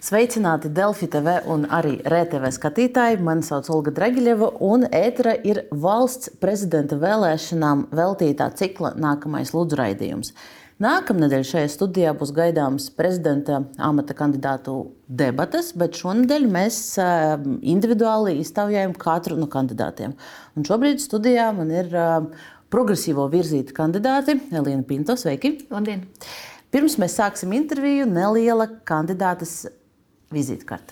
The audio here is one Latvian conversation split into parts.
Sveicināti Delfi TV un arī RTV skatītāji. Mani sauc Olga Dragiļeva un ētera ir valsts prezidenta vēlēšanām veltītā cikla nākamais lūdzu raidījums. Nākamnedēļ šajā studijā būs gaidāms prezidenta amata kandidātu debates, bet šonedēļ mēs individuāli iztaujājam katru no kandidātiem. Un šobrīd studijā man ir progresīvo virzīti kandidāti. Elīna Pinto, sveiki! Labdien! Pirms mēs sāksim interviju, neliela kandidātes vizītkarte.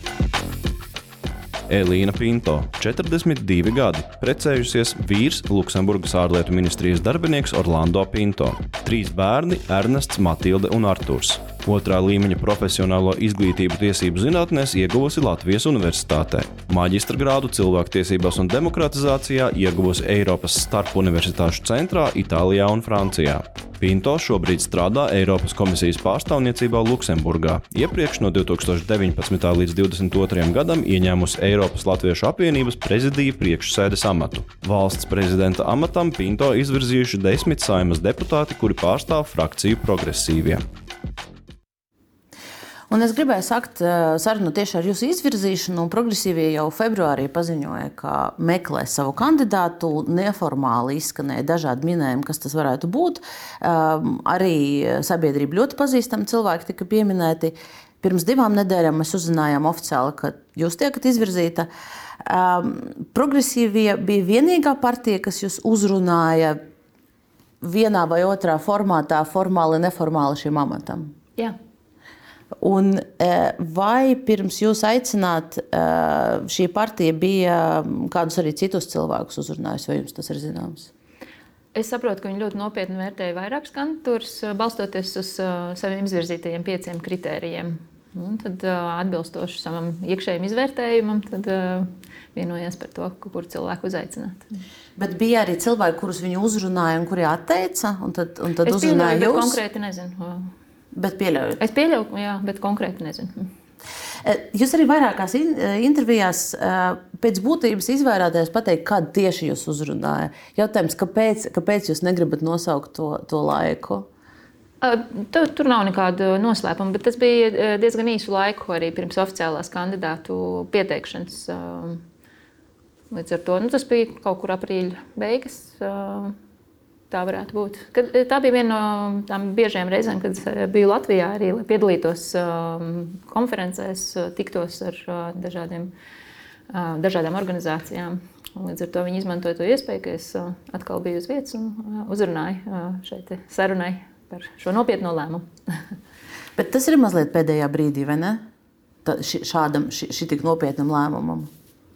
Elīna Pinto, 42 gadi, precējusies, vīrs Luksemburgas ārlietu ministrijas darbinieks Orlando Pinto, 3 bērni Ernests, Matilde un Arturs. 2. līmeņa profesionālo izglītību tiesību zinātnēs ieguvusi Latvijas Universitātē. Maģistra grādu cilvēktiesībās un demokratizācijā ieguvusi Eiropas starpuniversitāšu centrā Itālijā un Francijā. Pinto šobrīd strādā Eiropas komisijas pārstāvniecībā Luksemburgā. Iepriekš no 2019. līdz 2022. gadam ieņēmusi Eiropas Latviešu apvienības prezidija priekšsēdes amatu. Valsts prezidenta amatam Pinto izvirzījuši 10 Saeimas deputāti, kuri pārstāv frakciju progresīvie. Un es gribēju sākt sarunu tieši ar jūsu izvirzīšanu. Progresīvie jau februārī paziņoja, ka meklē savu kandidātu. Neformāli izskanēja dažādi minējumi, kas tas varētu būt. Arī sabiedrība ļoti pazīstami cilvēki tika pieminēti. Pirms 2 nedēļām mēs uzzinājām oficiāli, ka jūs tiekat izvirzīta. Progresīvie bija vienīgā partija, kas jūs uzrunāja vienā vai otrā formātā, formāli, neformāli šim amatam. Jā. Un vai pirms jūs aicināt, šī partija bija kādus arī citus cilvēkus uzrunājusi, vai jums tas ir zināms? Es saprotu, ka viņi ļoti nopietni vērtēja vairākas kandidatūras, balstoties uz saviem izvirzītajiem 5 kritērijiem. Un tad atbilstoši savam iekšējiem izvērtējumam, tad vienojās par to, kuru cilvēku uzaicināt. Bet bija arī cilvēki, kurus viņi uzrunāja un kuri atteica, un tad es uzrunāja pieļauju, jūs? Bet konkrēti nezinu. Bet pieļaujat? Es pieļauju, jā, bet konkrēti nezinu. Jūs arī vairākās intervijās pēc būtības izvairāties pateikt, kādu tieši jūs uzrunāja. Jautājums, kāpēc jūs negribat nosaukt to laiku? Tur nav nekāda noslēpuma, bet tas bija diezgan īsu laiku arī pirms oficiālās kandidātu pieteikšanas. Līdz ar to tas bija kaut kur aprīļa beigas. Tā varētu būt. Tā bija viena no tām biežajām reizēm, kad biju Latvijā arī, lai piedalītos konferencēs, tiktos ar dažādām organizācijām. Līdz ar to viņi izmantoja to iespēju, ka es atkal biju uz vietas un uzrunāju šeit sarunai par šo nopietno lēmumu. Bet tas ir mazliet pēdējā brīdī, vai ne? Šitik nopietnam lēmumam.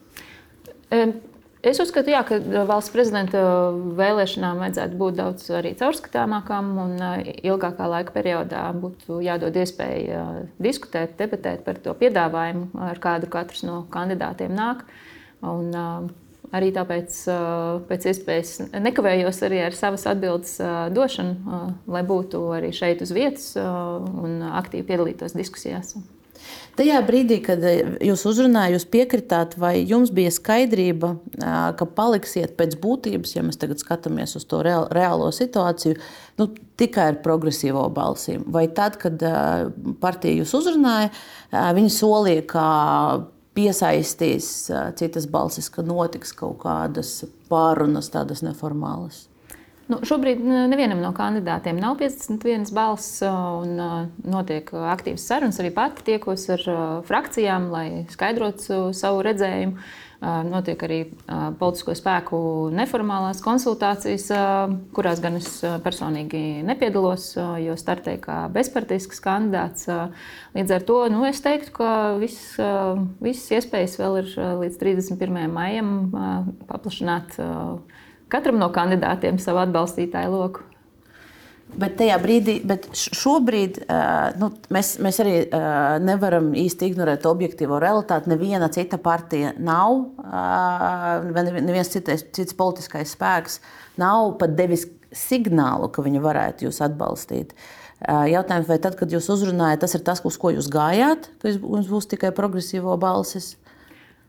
Es uzskatu, jā, ka valsts prezidenta vēlēšanām vajadzētu būt daudz arī caurskatāmākām un ilgākā laika periodā būtu jādod iespēja diskutēt, debatēt par to piedāvājumu, ar kādu katrs no kandidātiem nāk. Un arī tāpēc pēc iespējas nekavējos arī ar savas atbildes došanu, lai būtu arī šeit uz vietas un aktīvi piedalītos diskusijās. Tajā brīdī, kad jūs uzrunājāt, jūs piekritāt, vai jums bija skaidrība, ka paliksiet pēc būtības, ja mēs tagad skatāmies uz to reālo situāciju, tikai ar progresīvo balsīm? Vai tad, kad partija jūs uzrunāja, viņi solīja, ka piesaistīs citas balsis, ka notiks kaut kādas pārunas, tādas neformālas? Šobrīd nevienam no kandidātiem nav 51 balss un notiek aktīvas sarunas. Arī pati tiekos ar frakcijām, lai skaidrotu savu redzējumu. Notiek arī politisko spēku neformālās konsultācijas, kurās gan es personīgi nepiedalos, jo startēju kā bezpartisks kandidāts. Līdz ar to es teiktu, ka visas iespējas vēl ir līdz 31. maijam paplašināt katram no kandidātiem savu atbalstītāju loku. Bet šobrīd mēs arī nevaram īsti ignorēt objektīvo realitāti. Neviena cita partija nav, neviens cits politiskais spēks nav pat devis signālu, ka viņi varētu jūs atbalstīt. Jautājums, vai tad, kad jūs uzrunājat, tas ir tas, uz ko jūs gājāt, ka jums būs tikai progresīvo balsis?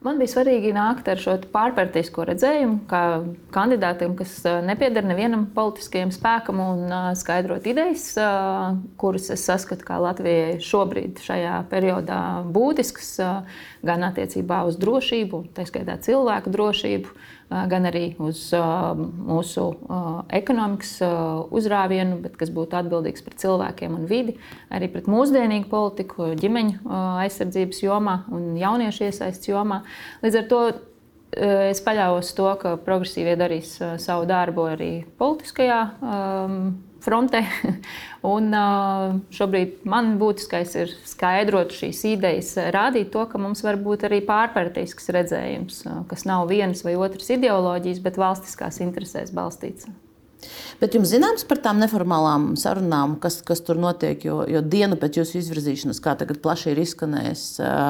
Man bija svarīgi nākt ar šo pārparteisko redzējumu, kā kandidātam, kas nepieder nevienam politiskajam spēkam, un skaidrot idejas, kuras es saskatu kā Latvijai šobrīd šajā periodā būtiskas, gan attiecībā uz drošību, tā skaitā cilvēku drošību, gan arī uz mūsu ekonomikas uzrāvienu, bet kas būtu atbildīgs par cilvēkiem un vidi, arī pret mūsdienīgu politiku, ģimeņu aizsardzības jomā un jauniešu iesaists jomā. Līdz ar to es paļāvos to, ka progresīvie darīs savu darbu arī politiskajā frontē. Un šobrīd man būtiskais ir skaidrot šīs idejas, rādīt to, ka mums var būt arī pārpartijisks redzējums, kas nav vienas vai otras ideoloģijas, bet valstiskās interesēs balstīts. Bet jums zināms par tām neformālām sarunām, kas tur notiek, jo dienu pēc jūsu izvirzīšanas, kā tagad plaši ir izskanējis,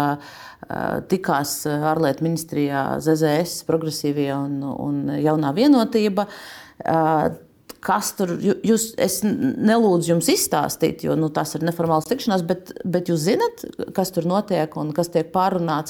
tikās ārlietu ministrijā ZZS, progresīvie un jaunā vienotība. Kas tur, es nelūdzu jums izstāstīt, jo tās ir neformālas tikšanās, bet jūs zinat, kas tur notiek un kas tiek pārunāts,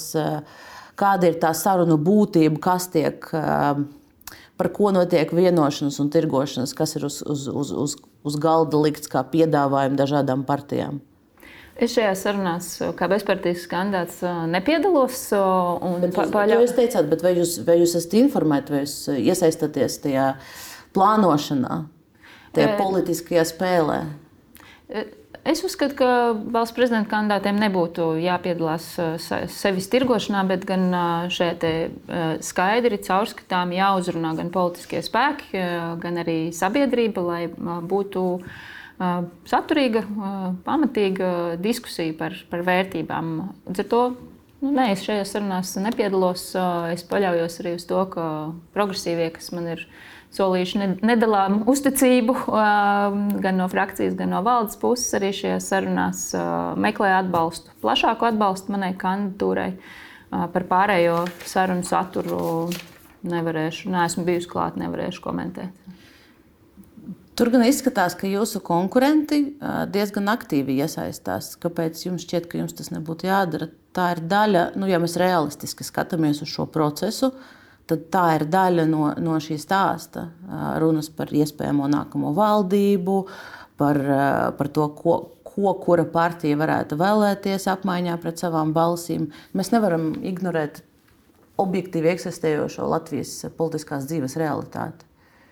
kāda ir tā sarunu būtība, kas tiek, par ko notiek vienošanas un tirgošanas, kas ir uz galda likts kā piedāvājumi dažādām partijām. Es šajās sarunās kā bezpartijas kandidāts nepiedalos. Jūs teicāt, bet vai jūs esat informēti, vai jūs iesaistāties tajā plānošanā, tajā politiskajā spēlē? Es uzskatu, ka valsts prezidenta kandidātiem nebūtu jāpiedalās sevis tirgošanā, bet gan šeit skaidri, caurskatām jāuzrunā gan politiskie spēki, gan arī sabiedrība, lai būtu saturīga, pamatīga diskusija par vērtībām. Līdz ar to es šajās sarunās nepiedalos. Es paļaujos arī uz to, ka progresīvie, kas man ir solījuši nedalāmu uzticību gan no frakcijas, gan no valdes puses, arī šajās sarunās meklē atbalstu, plašāku atbalstu manai kandidatūrai. Par pārējo sarunu saturu neesmu bijusi klāt, nevarēšu komentēt. Tur gan izskatās, ka jūsu konkurenti diezgan aktīvi iesaistās. Kāpēc jums šķiet, ka jums tas nebūtu jādara? Tā ir daļa, ja mēs realistiski skatāmies uz šo procesu, tad tā ir daļa no šī stāsta. Runas par iespējamo nākamo valdību, par to, kura partija varētu vēlēties apmaiņā pret savām balsīm. Mēs nevaram ignorēt objektīvi eksistējošo Latvijas politiskās dzīves realitāti.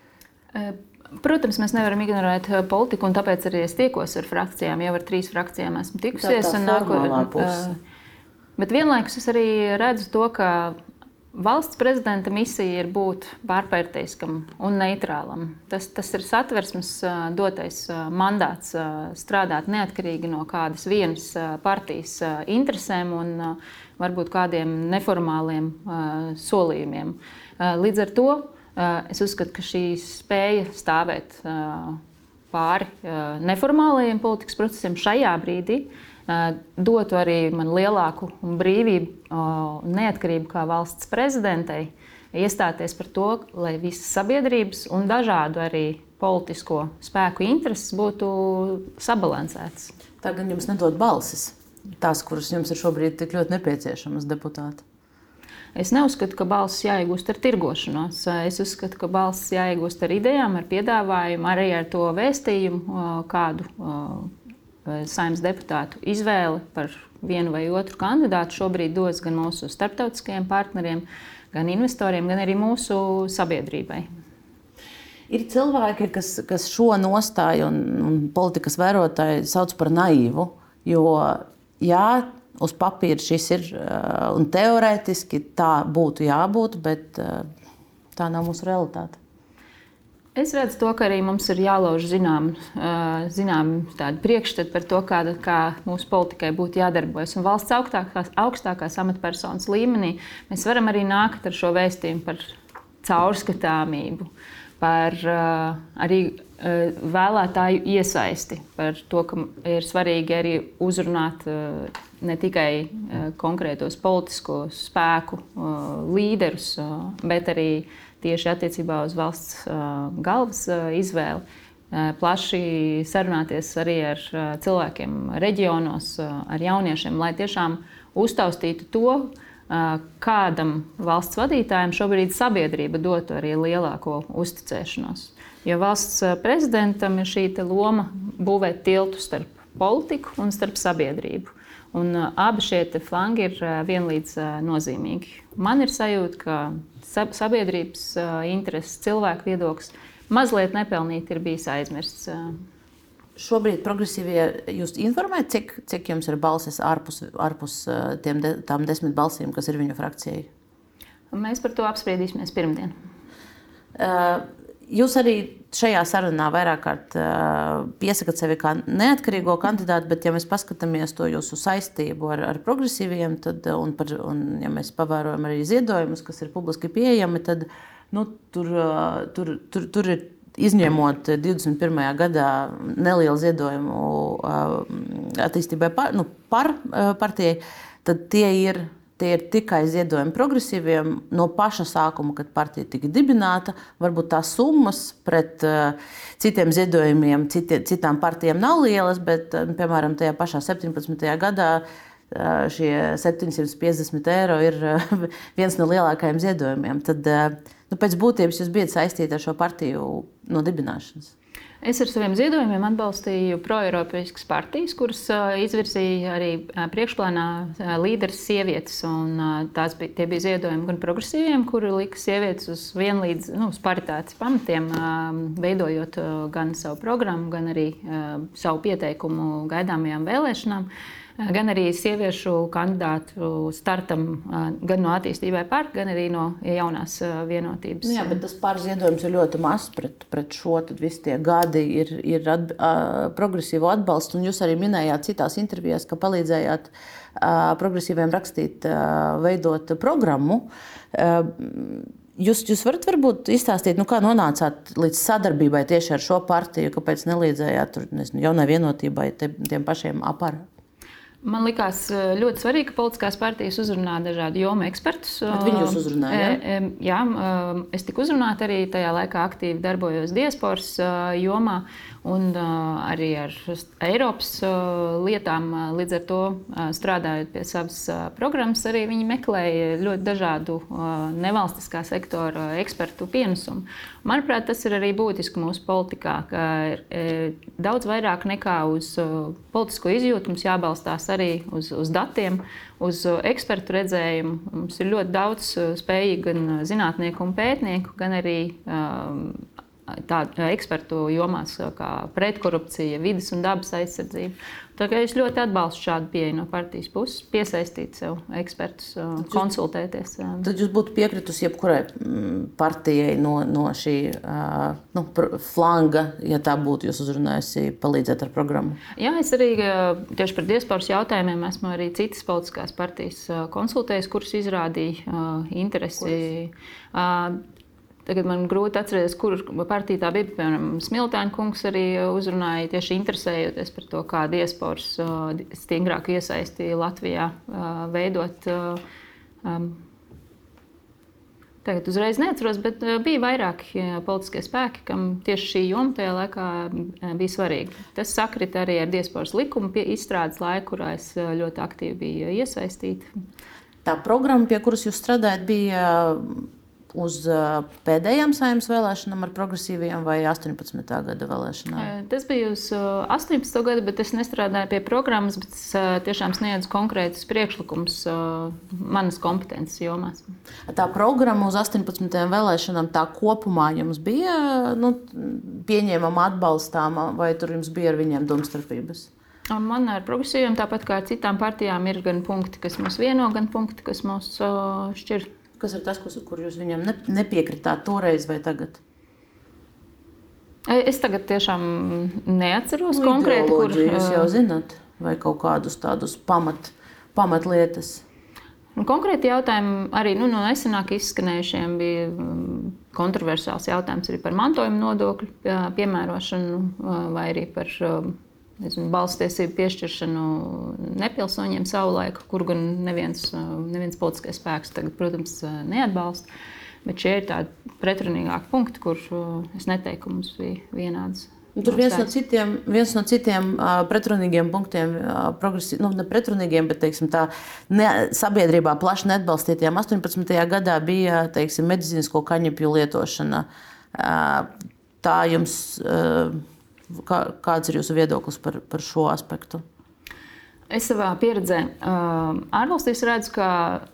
Protams, mēs nevaram ignorēt politiku, un tāpēc arī es tiekos ar frakcijām. Jau ar 3 frakcijām esmu tikusies. Tā formālā puse. Bet vienlaikus es arī redzu to, ka valsts prezidenta misija ir būt pārparteiskam un neitrālam. Tas ir satversmes dotais mandāts strādāt neatkarīgi no kādas vienas partijas interesēm un varbūt kādiem neformāliem solījumiem. Līdz ar to es uzskatu, ka šī spēja stāvēt pāri neformālajiem politikas procesiem šajā brīdī dotu arī man lielāku brīvību un neatkarību kā valsts prezidentei iestāties par to, lai visas sabiedrības un dažādu arī politisko spēku intereses būtu sabalansētas. Tā gan jums nedod balsis, tās, kuras jums ir šobrīd tik ļoti nepieciešamas deputāti. Es neuzskatu, ka balsis jāiegūst ar tirgošanos. Es uzskatu, ka balsis jāiegūst ar idejām, ar piedāvājumu, arī ar to vēstījumu, kādu Saeimas deputātu izvēle par vienu vai otru kandidātu šobrīd dos gan mūsu starptautiskajiem partneriem, gan investoriem, gan arī mūsu sabiedrībai. Ir cilvēki, kas šo nostāju un politikas vērotāji sauc par naīvu, jo jā, uz papīra šis ir un teorētiski tā būtu jābūt, bet tā nav mūsu realitāte. Es redzu to, ka arī mums ir jālauž zinām tādu priekšstatu par to, kā mūsu politikai būtu jādarbojas. Un valsts augstākās amatpersonas līmenī mēs varam arī nākt ar šo vēstījumu par caurskatāmību, par arī vēlētāju iesaisti, par to, ka ir svarīgi arī uzrunāt ne tikai konkrētos politiskos spēku līderus, bet arī tieši attiecībā uz valsts galvas izvēli. Plaši sarunāties arī ar cilvēkiem reģionos, ar jauniešiem, lai tiešām uztaustītu to, kādam valsts vadītājam šobrīd sabiedrība dotu arī lielāko uzticēšanos. Jo valsts prezidentam ir šī loma būvēt tiltu starp politiku un starp sabiedrību. Un abi šie flangi ir vienlīdz nozīmīgi. Man ir sajūta, ka sabiedrības intereses, cilvēku viedoklis mazliet nepelnīti ir bijis aizmirsts. Šobrīd progresīvie jūs informē, cik jums ir balsis ārpus tām 10 balsīm, kas ir viņu frakcijai? Mēs par to apspriedīsimies pirmdien. Jūs arī šajā sarunā vairāk kārt piesakat sevi kā neatkarīgo kandidātu, bet ja mēs paskatāmies to jūsu saistību ar progresīviem, un ja mēs pavērojam arī ziedojumus, kas ir publiski pieejami, tad tur ir izņemot 21. gadā nelielu ziedojumu attīstībai par partijai, tad tie ir tikai ziedojumi progresīviem no paša sākuma, kad partija tika dibināta. Varbūt tās summas pret citiem ziedojumiem, citām partijām nav lielas, bet, piemēram, tajā pašā 17. gadā šie 750 eiro ir viens no lielākajiem ziedojumiem. Tad pēc būtības jūs bijat saistīti ar šo partiju no dibināšanas. Es ar saviem ziedojumiem atbalstīju proeiropeiskas partijas, kuras izvirzīja arī priekšplānā līderes sievietes. Tie bija ziedojumi gan progresīviem, kuri lika sievietes uz vienlīdz, uz paritātes pamatiem, veidojot gan savu programmu, gan arī savu pieteikumu gaidāmajām vēlēšanām. Gan arī sieviešu kandidātu startam gan no attīstībai par, gan arī no jaunās vienotības. Jā, bet tas pārziedojums ir ļoti mazs pret šo, tad visi tie gadi ir progresīvo atbalstu, un jūs arī minējāt citās intervijās, ka palīdzējāt progresīviem rakstīt, veidot programmu. Jūs varat varbūt izstāstīt, kā nonācāt līdz sadarbībai tieši ar šo partiju, kāpēc nelīdzējāt jaunai vienotībai, tiem pašiem apar? Man likās ļoti svarīgi, ka politiskās partijas uzrunā dažādu jomu ekspertus. Bet viņi jūs uzrunāja? Jā, es tiku uzrunāta arī tajā laikā aktīvi darbojos diasporas jomā un arī ar Eiropas lietām. Līdz ar to strādājot pie savas programmas, arī viņi meklēja ļoti dažādu nevalstiskā sektora ekspertu pienesumu. Manuprāt, tas ir arī būtiski mūsu politikā, ka daudz vairāk nekā uz politisko izjūtu mums jābalstās arī uz datiem, uz ekspertu redzējumu. Mums ir ļoti daudz spējīgu gan zinātnieku un pētnieku, gan arī tādu ekspertu jomās kā pretkorupcija, vides un dabas aizsardzība. Tagad es ļoti atbalstu šādu pieeju no partijas puses, piesaistīt sev ekspertus, konsultēties. Tad jūs būtu piekritusi jebkurai partijai no šī flanga, ja tā būtu jūs uzrunājusi, palīdzēt ar programmu? Jā, es arī tieši par diasporas jautājumiem esmu arī citas politiskās partijas konsultējis, kuras izrādīja interesi. Tagad man grūti atcerēties, kur partija tā bija. Piemēram, Smiltēna kungs arī uzrunāja tieši interesējoties par to, kā diasporas stingrāk iesaisti Latvijā veidot. Tagad uzreiz neatceros, bet bija vairāki politiskie spēki, kam tieši šī joma tajā laikā bija svarīga. Tas sakrita arī ar diasporas likumu izstrādes laiku, kurā es ļoti aktīvi biju iesaistīta. Tā programma, pie kuras jūs strādājat, bija uz pēdējām Saeimas vēlēšanām ar progresīviem vai 18. gada vēlēšanām? Tas bija uz 18. gada, bet es nestrādāju pie programmas, bet es tiešām sniedzu konkrētus priekšlikumus manas kompetences jomās. Tā programma uz 18. vēlēšanām tā kopumā jums bija pieņēmama, atbalstāma, vai tur jums bija ar viņiem domstarpības? Man ar progresīviem, tāpat kā ar citām partijām, ir gan punkti, kas mūs vieno, gan punkti, kas mūs šķir. Kas ir tas, kur jūs viņam nepiekritāt toreiz vai tagad? Es tagad tiešām neatceros konkrēti, kur jūs jau zināt, vai kaut kādus tādus pamatlietas. Konkrēti jautājumi arī no nesenāk izskanējušiem bija kontroversāls jautājums arī par mantojuma nodokļu piemērošanu vai arī par balsstiesību piešķiršanu nepilsoņiem savulaik, kur gan neviens politiskais spēks tagad, protams, neatbalsta. Bet šie ir tādi pretrunīgāki punkti, kur es neteiktu, ka mums bija vienādas. Tur viens no citiem pretrunīgiem punktiem, ne pretrunīgiem, bet teiksim, tā, sabiedrībā plaši neatbalstītajām 18. gadā bija teiksim, medicīnisko kaņepju lietošana. Tā jums, kāds ir jūsu viedoklis par šo aspektu? Es savā pieredzē ārvalstīs redzu, ka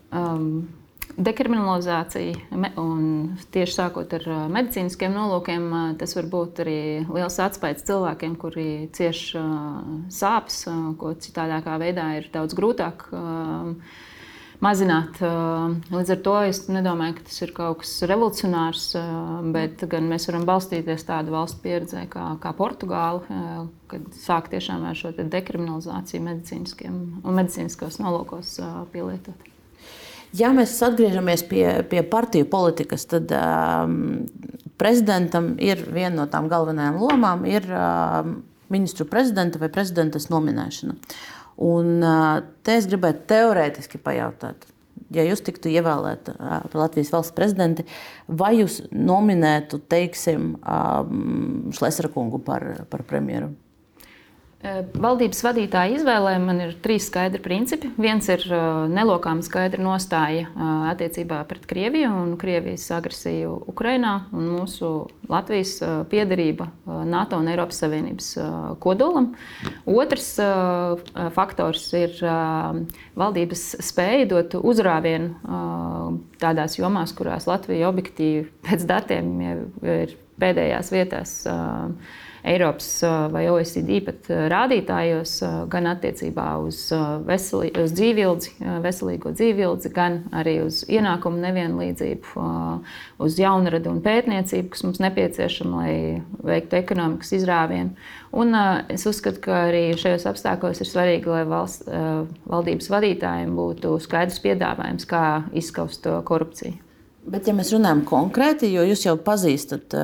dekriminalizācija un tieši sākot ar medicīniskiem nolūkiem, tas var būt arī liels atspaids cilvēkiem, kuri cieš sāpes, ko citādākā veidā ir daudz grūtāk mazināt. Līdz ar to es nedomāju, ka tas ir kaut kas revolucionārs, bet gan mēs varam balstīties tādu valstu pieredzē kā Portugāla, kad sāk tiešām ar šo dekriminalizāciju medicīniskos nolūkos pielietot. Ja mēs atgriežamies pie partiju politikas, tad prezidentam ir viena no tām galvenajām lomām ir ministru prezidenta vai prezidentas nominēšana. Un te es gribētu teorētiski pajautāt, ja jūs tiktu ievēlēta par Latvijas valsts prezidenti, vai jūs nominētu, teiksim, Šlesera kungu par premjeru? Valdības vadītāja izvēlē man ir 3 skaidri principi. Viens ir nelokāma skaidra nostāja attiecībā pret Krieviju un Krievijas agresiju Ukrainā un mūsu Latvijas piederība NATO un Eiropas Savienības kodolam. Otrs faktors ir valdības spēja dot uzrāvienu tādās jomās, kurās Latvija objektīvi pēc datiem ir pēdējās vietās Eiropas vai OECD pat rādītājos, gan attiecībā uz dzīvildzi, veselīgo dzīvildzi, gan arī uz ienākumu nevienlīdzību, uz jaunradu un pētniecību, kas mums nepieciešama, lai veiktu ekonomikas izrāvienu. Un es uzskatu, ka arī šajos apstākļos ir svarīgi, lai valdības vadītājiem būtu skaidrs piedāvājums, kā izskaust to korupciju. Bet, ja mēs runājam konkrēti, jo jūs jau pazīstat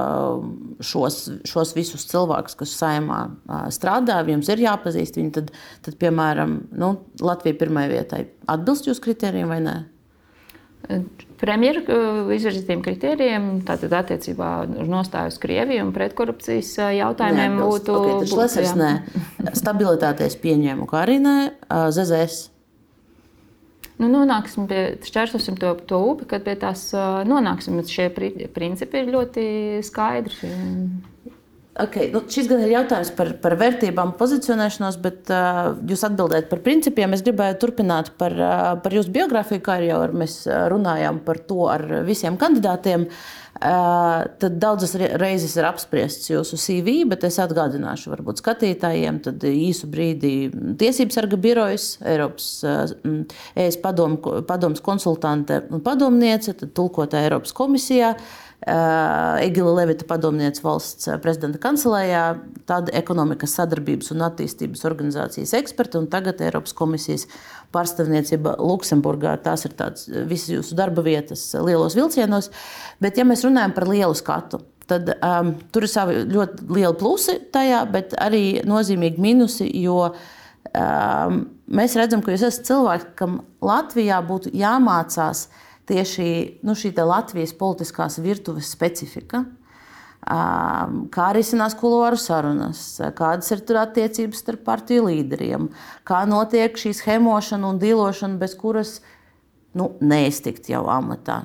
šos visus cilvēkus, kas Saeimā strādā, jums ir jāpazīst viņi, tad piemēram, Latvija pirmajai vietai atbilst jūsu kritērijiem vai nē? Premjeru izvirzītiem kritērijiem, tātad attiecībā uz nostāju uz Krieviju un pretkorupcijas jautājumiem būtu... Okay, Šlesers nē. Stabilitātēs pieņēmu, kā arī nē. ZZS. Nonāksim šķērsosim to upi, kad pie tās nonāksim. Šie principi ir ļoti skaidri. Okay, šis gan ir jautājums par vērtībām, pozicionēšanos, bet jūs atbildējat par principiem. Es gribēju turpināt par jūsu biogrāfiju, kā jau mēs runājām par to ar visiem kandidātiem. Tad daudzas reizes ir apspriests jūsu CV, bet es atgādināšu varbūt skatītājiem, tad īsu brīdī Tiesības sarga birojas, Eiropas ES padomes konsultante un padomniece, tad tulkotāja Eiropas komisijā, Egila Levita padomniece valsts prezidenta kancelējā, tad ekonomikas sadarbības un attīstības organizācijas eksperta un tagad Eiropas komisijas pārstāvniecība Luksemburgā. Tās ir tāds visas jūsu darba vietas lielos vilcienos. Bet ja mēs runājam par lielu skatu, tad tur ir savi ļoti lieli plusi tajā, bet arī nozīmīgi minusi, jo mēs redzam, ka jūs esat cilvēki, kam Latvijā būtu jāmācās tieši šī Latvijas politiskās virtuves specifika, kā risinās kuluāru sarunas, kādas ir tur attiecības starp partiju līderiem, kā notiek šī schemošana un dīlošana, bez kuras neiztikt jau amatā.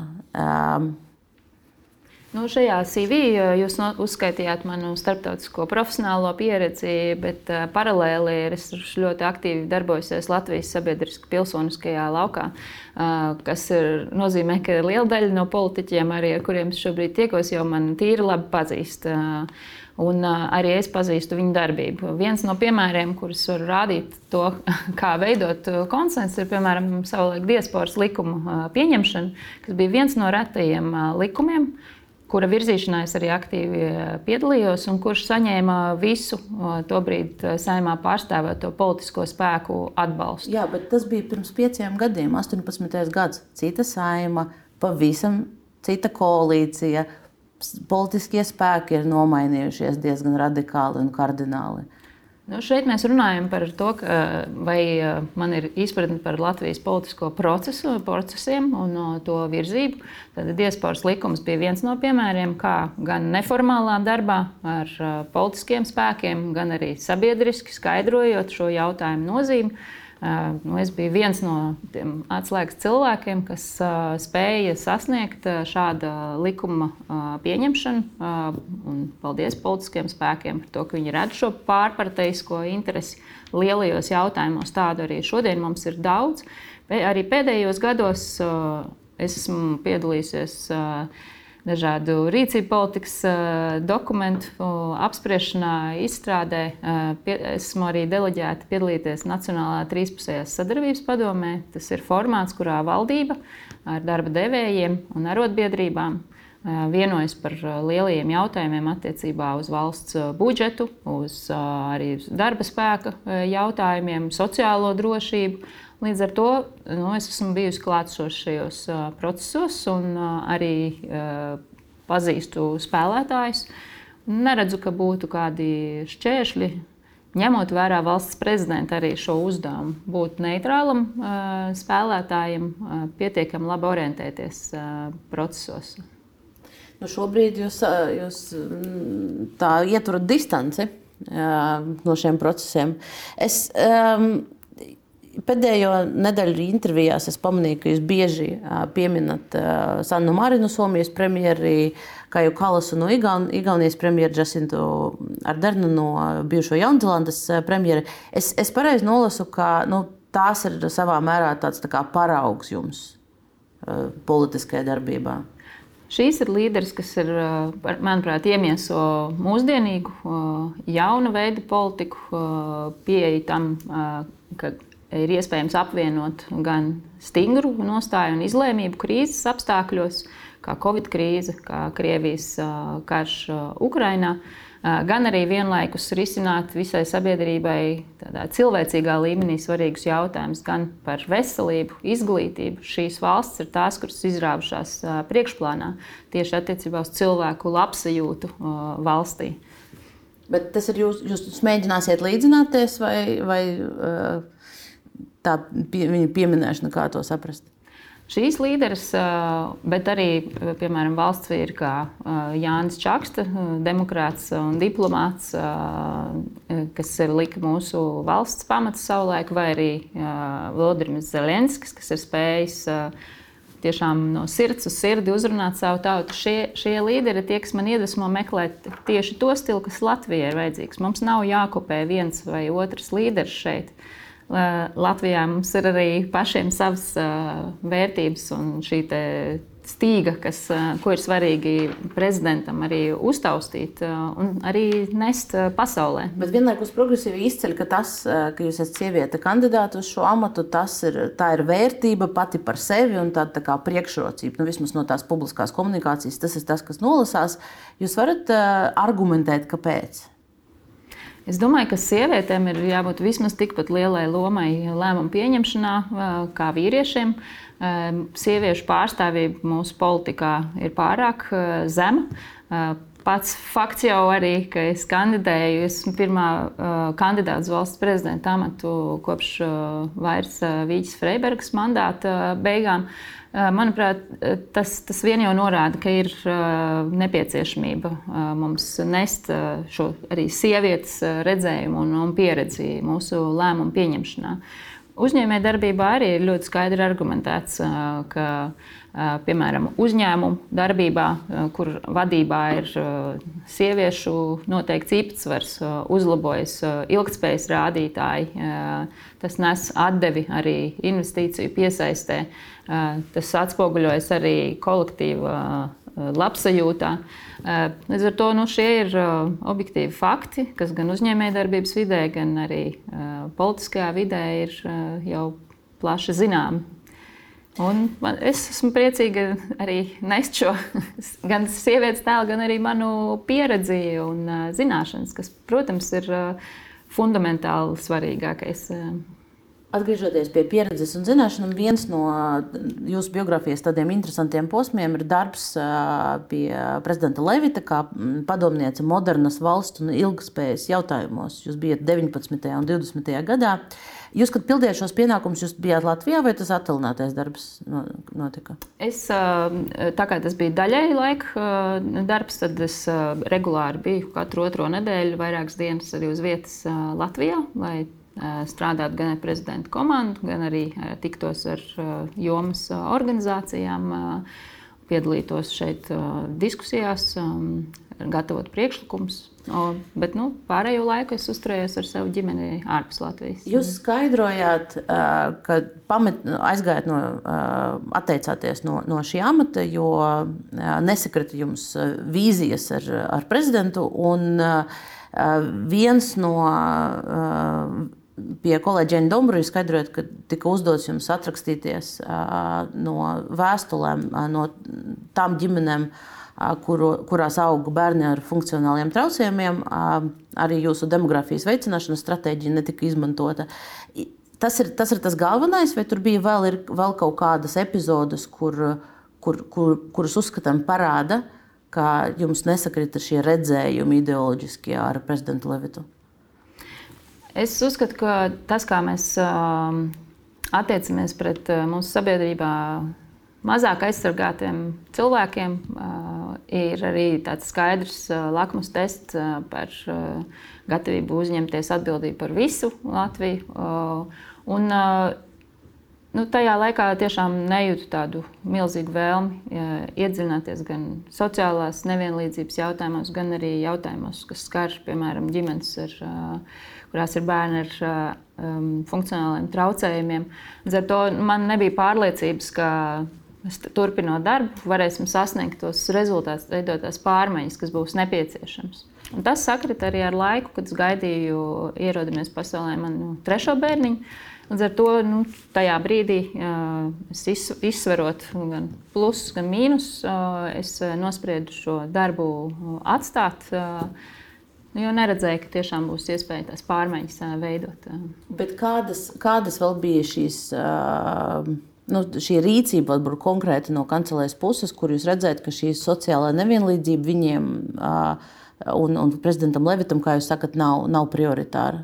Šajā CV jūs uzskaitījāt manu starptautisko profesionālo pieredzi, bet paralēli es ļoti aktīvi darbojusies Latvijas sabiedriski-pilsoniskajā laukā, kas nozīmē, ka liela daļa no politiķiem, arī ar kuriem es šobrīd tiekos, jau man tīri labi pazīst. Un arī es pazīstu viņu darbību. Viens no piemēriem, kurus varu rādīt to, kā veidot konsensu, ir, piemēram, savulaik diasporas likuma pieņemšana, kas bija viens no retajiem likumiem, kura virzīšanā es arī aktīvi piedalījos un kurš saņēma visu tobrīd Saeimā pārstāvēto politisko spēku atbalstu. Jā, bet tas bija pirms 5 gadiem, 18. gads. Cita Saeima, pavisam cita koalīcija. Politiskie spēki ir nomainījušies diezgan radikāli un kardināli. Šeit mēs runājam par to, vai man ir izpratne par Latvijas politisko procesiem un to virzību. Tad diasporas likums bija viens no piemēriem, kā gan neformālā darbā ar politiskiem spēkiem, gan arī sabiedriski skaidrojot šo jautājumu nozīmi. Es biju viens no tiem atslēgas cilvēkiem, kas spēja sasniegt šāda likuma pieņemšanu. Un paldies politiskiem spēkiem par to, ka viņi redz šo pārparteisko interesi lielajos jautājumos. Tādu arī šodien mums ir daudz. Arī pēdējos gados es esmu piedalījusies dažādu rīcību politikas dokumentu apspriešanā, izstrādē. Esmu arī deleģēta piedalīties Nacionālā trīspusējās sadarbības padomē. Tas ir formāts, kurā valdība ar darba devējiem un arotbiedrībām vienojas par lielajiem jautājumiem attiecībā uz valsts budžetu, uz arī darba spēka jautājumiem, sociālo drošību. Līdz ar to es esmu bijusi klātsoša šajos procesos un arī pazīstu spēlētājus. Neredzu, ka būtu kādi šķēršļi, ņemot vērā valsts prezidenta arī šo uzdevumu, būt neitrālam spēlētājam, pietiekami labi orientēties procesos. Šobrīd jūs tā ieturat distanci no šiem procesiem. Pēdējo nedēļu intervijās es pamanīju, ka jūs bieži pieminat Sannu Marinu, Somijas premjeri, Kaju Kalasu no Igaunijas premjeri, Jacintu Ardernu no bijušo Jaunzēlandes premjeri. Es pareizi nolasu, ka tās ir savā mērā tāds tā kā paraugs jums politiskajā darbībā. Šīs ir līderis, kas ir, manuprāt, iemieso mūsdienīgu, jaunu veidu politiku, pieeja tam, ka ir iespējams apvienot gan stingru nostāju un izlēmību krīzes apstākļos, kā Covid krīze, kā Krievijas karš Ukrainā, gan arī vienlaikus risināt visai sabiedrībai tādā cilvēcīgā līmenī svarīgus jautājumus, gan par veselību, izglītību. Šīs valstis ir tās, kuras izrāvušās priekšplānā tieši attiecībā uz cilvēku labsajūtu valstī. Bet tas ir jūs mēģināsiet līdzināties vai tā viņa pieminēšana, kā to saprast? Šīs līderis, bet arī, piemēram, valsts vīri kā Jānis Čakste, demokrāts un diplomāts, kas ir lika mūsu valsts pamats savulaik, vai arī Volodimirs Zelenskis, kas ir spējis tiešām no sirds uz sirdi uzrunāt savu tautu. Šie līderi ir tie, kas man iedvesmo meklēt tieši to stilu, kas Latvijai ir vajadzīgs. Mums nav jākopē viens vai otrs līderis šeit. Latvijā mums ir arī pašiem savas vērtības un šī stīga, ko ir svarīgi prezidentam arī uztaustīt un arī nest pasaulē. Bet vienlaikus progresīvi izceļ, ka tas, ka jūs esat sieviete kandidāta uz šo amatu, tā ir vērtība pati par sevi un tāda tā kā priekšrocība. Vismaz no tās publiskās komunikācijas tas ir tas, kas nolasās. Jūs varat argumentēt, kāpēc? Es domāju, ka sievietēm ir jābūt vismaz tikpat lielai lomai lēmumu pieņemšanā kā vīriešiem. Sieviešu pārstāvība mūsu politikā ir pārāk zema. Pats fakts jau arī, ka es kandidēju, esmu pirmā kandidāta uz valsts prezidenta amatu kopš vairs Vīķes Freibergas mandāta beigām. Manuprāt, tas vien jau norāda, ka ir nepieciešamība mums nest šo arī sievietes redzējumu un pieredzi mūsu lēmumu pieņemšanā. Uzņēmējdarbībā arī ir ļoti skaidri argumentēts, ka, piemēram, uzņēmumu darbībā, kur vadībā ir sieviešu noteikts īpatsvars, uzlabojas ilgtspējas rādītāji, tas nes atdevi arī investīciju piesaistē, tas atspoguļojas arī kolektīva labsajūtā. Līdz ar to šie ir objektīvi fakti, kas gan uzņēmējdarbības vidē, gan arī politiskajā vidē ir jau plaši zināmi. Un es esmu priecīga arī nest šo gan sievietes tēlu, gan arī manu pieredzi un zināšanas, kas, protams, ir fundamentāli svarīgākais. Atgriežoties pie pieredzes un zināšanām, viens no jūsu biogrāfijas tādiem interesantiem posmiem ir darbs pie prezidenta Levita kā padomniece modernas valsts un ilgspējas jautājumos. Jūs bijat 19. un 20. gadā. Jūs, kad pildījāt šos pienākumus, jūs bijāt Latvijā vai tas attālinātais darbs notika? Tā kā tas bija daļēji laika darbs, tad es regulāri biju katru otro nedēļu, vairākas dienas arī uz vietas Latvijā, lai strādāt gan ar prezidenta komandu, gan arī tiktos ar jomas organizācijām, piedalītos šeit diskusijās, gatavot priekšlikumus. Bet pārējo laiku es uzturējos ar savu ģimeni ārpus Latvijas. Jūs skaidrojāt, ka aizgājāt atteicāties no šī amata, jo nesakrita jums vīzijas ar prezidentu. Un viens no pie kolēģiem Dombru skaidrojot, ka tika uzdots jums atrakstīties no vēstulēm no tām ģimenēm, kurās auga bērni ar funkcionāliem traucējumiem. Arī jūsu demogrāfijas veicināšanas stratēģija netika izmantota. Tas ir tas galvenais, vai tur bija vēl kaut kādas epizodes, kuras uzskatām parāda, ka jums nesakrita šie redzējumi ideoloģiskie ar prezidentu Levitu? Es uzskatu, ka tas, kā mēs attiecamies pret mūsu sabiedrībā mazāk aizsargātiem cilvēkiem, ir arī tāds skaidrs lakmus tests par gatavību uzņemties atbildību par visu Latviju. Tajā laikā tiešām nejūtu tādu milzīgu vēlmi iedziļināties gan sociālās nevienlīdzības jautājumos, gan arī jautājumos, kas skar, piemēram, ģimenes, kurās ir bērni ar funkcionāliem traucējumiem. Līdz ar to man nebija pārliecības, ka turpinot darbu, varēsim sasniegt tos rezultātus, veidot tās pārmaiņas, kas būs nepieciešams. Un tas sakrita arī ar laiku, kad es gaidīju, ierodamies pasaulē manu 3. bērniņu. Līdz ar to tajā brīdī, izsverot gan plusus, gan mīnus, es nospriedu šo darbu atstāt, jo neredzēju, ka tiešām būs iespēja tās pārmaiņas veidot. Bet kādas vēl bija šī rīcība, varbūt konkrēti no kancelēs puses, kur jūs redzējat, ka šī sociālā nevienlīdzība viņiem un prezidentam Levitam, kā jūs sakat, nav prioritāra?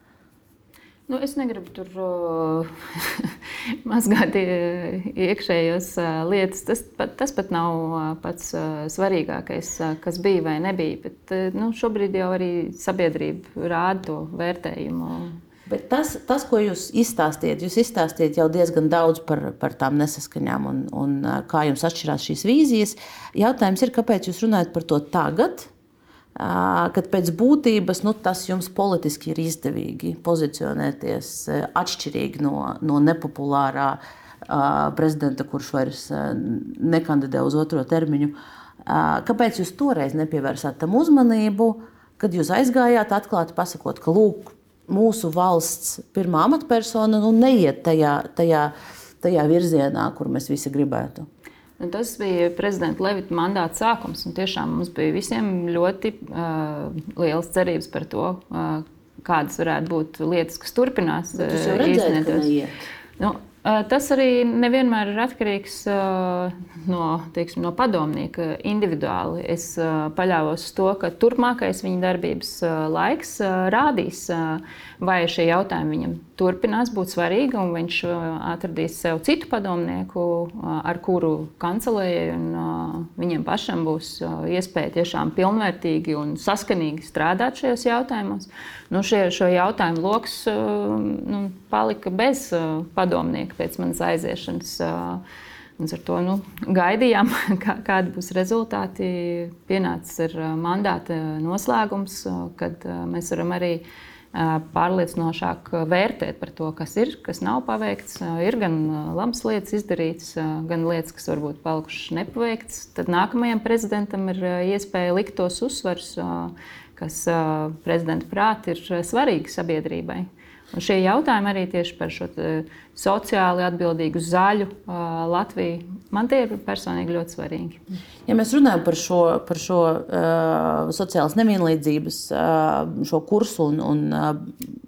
Es negribu tur mazgāt iekšējos lietas. Tas pat nav pats svarīgākais, kas bija vai nebija. Bet šobrīd jau arī sabiedrība rāda to vērtējumu. Bet tas, ko jūs izstāstījat jau diezgan daudz par tām nesaskaņām un kā jums atšķirās šīs vīzijas. Jautājums ir, kāpēc jūs runājat par to tagad? Kad pēc būtības tas jums politiski ir izdevīgi pozicionēties atšķirīgi no nepopulārā prezidenta, kurš vairs nekandidē uz 2. termiņu. Kāpēc jūs toreiz nepievērsāt tam uzmanību, kad jūs aizgājāt atklāti pasakot, ka lūk, mūsu valsts pirmā amatpersona neiet tajā virzienā, kur mēs visi gribētu? Tas bija prezidenta Levita mandāta sākums. Tiešām mums bija visiem ļoti lielas cerības par to, kādas varētu būt lietas, kas turpinās. Jūs jau redzējāt, ka neiet. Tas arī nevienmēr ir atkarīgs no padomnieka individuāli. Es paļāvos uz to, ka turpmākais viņa darbības laiks rādīs, vai šie jautājumi viņam turpinās būt svarīgi, un viņš atradīs sev citu padomnieku, ar kuru kancelējai un viņam pašam būs iespēja tiešām pilnvērtīgi un saskanīgi strādāt šajos jautājumos. Šo jautājumu loks palika bez padomnieka pēc manas aiziešanas. Ar to gaidījām, kādi būs rezultāti. Pienācis ir mandāta noslēgums, kad mēs varam arī pārliecinošāk vērtēt par to, kas ir, kas nav paveikts. Ir gan labas lietas izdarītas, gan lietas, kas varbūt palikušas nepaveikts. Tad nākamajam prezidentam ir iespēja likt tos uzsvars, kas prezidenta prāti ir svarīgi sabiedrībai. Un šie jautājumi arī tieši par šo sociāli atbildīgu zaļu Latviju, man tie ir personīgi ļoti svarīgi. Ja mēs runājam par šo sociālas nevienlīdzības šo kursu un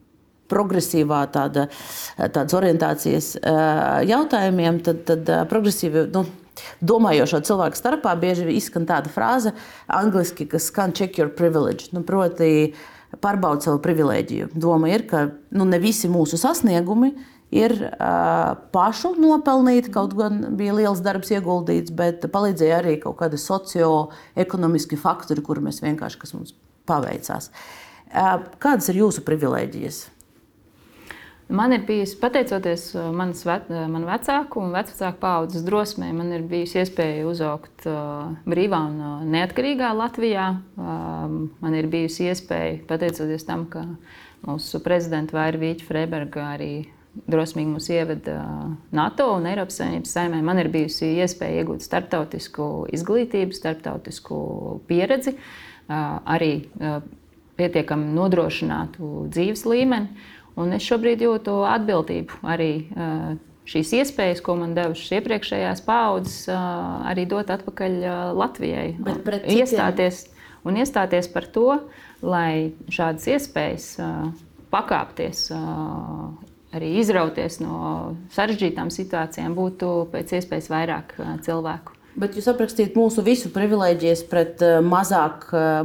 progresīvā tādas orientācijas jautājumiem, tad progresīvi, domājošo cilvēku starpā bieži izskan tāda frāze angliski, kas skan check your privilege, proti pārbaud savu privilēģiju. Doma ir, ka ne visi mūsu sasniegumi ir pašu nopelnīti, kaut gan bija liels darbs ieguldīts, bet palīdzēja arī kaut kādi socioekonomiski faktori, kuri mēs vienkārši, kas mums paveicās. Kādas ir jūsu privilēģijas? Man ir bijis, pateicoties manu vecāku un vecvecāku paaudzes drosmei, man ir bijusi iespēja uzaugt brīvā un neatkarīgā Latvijā. Man ir bijusi iespēja, pateicoties tam, ka mūsu prezidenta Vaira Vīķa Freiberga arī drosmīgi mūs ieveda NATO un Eiropas Savienības Saeimē. Man ir bijusi iespēja iegūt starptautisku izglītību, starptautisku pieredzi, arī pietiekami nodrošinātu dzīves līmeni. Un es šobrīd jūtu atbildību arī šīs iespējas, ko man devušas iepriekšējās paaudzes, arī dot atpakaļ Latvijai. Iestāties par to, lai šādas iespējas pakāpties, arī izrauties no sarežģītām situācijām, būtu pēc iespējas vairāk cilvēku. Bet jūs aprakstījat mūsu visu privilēģijas pret mazāk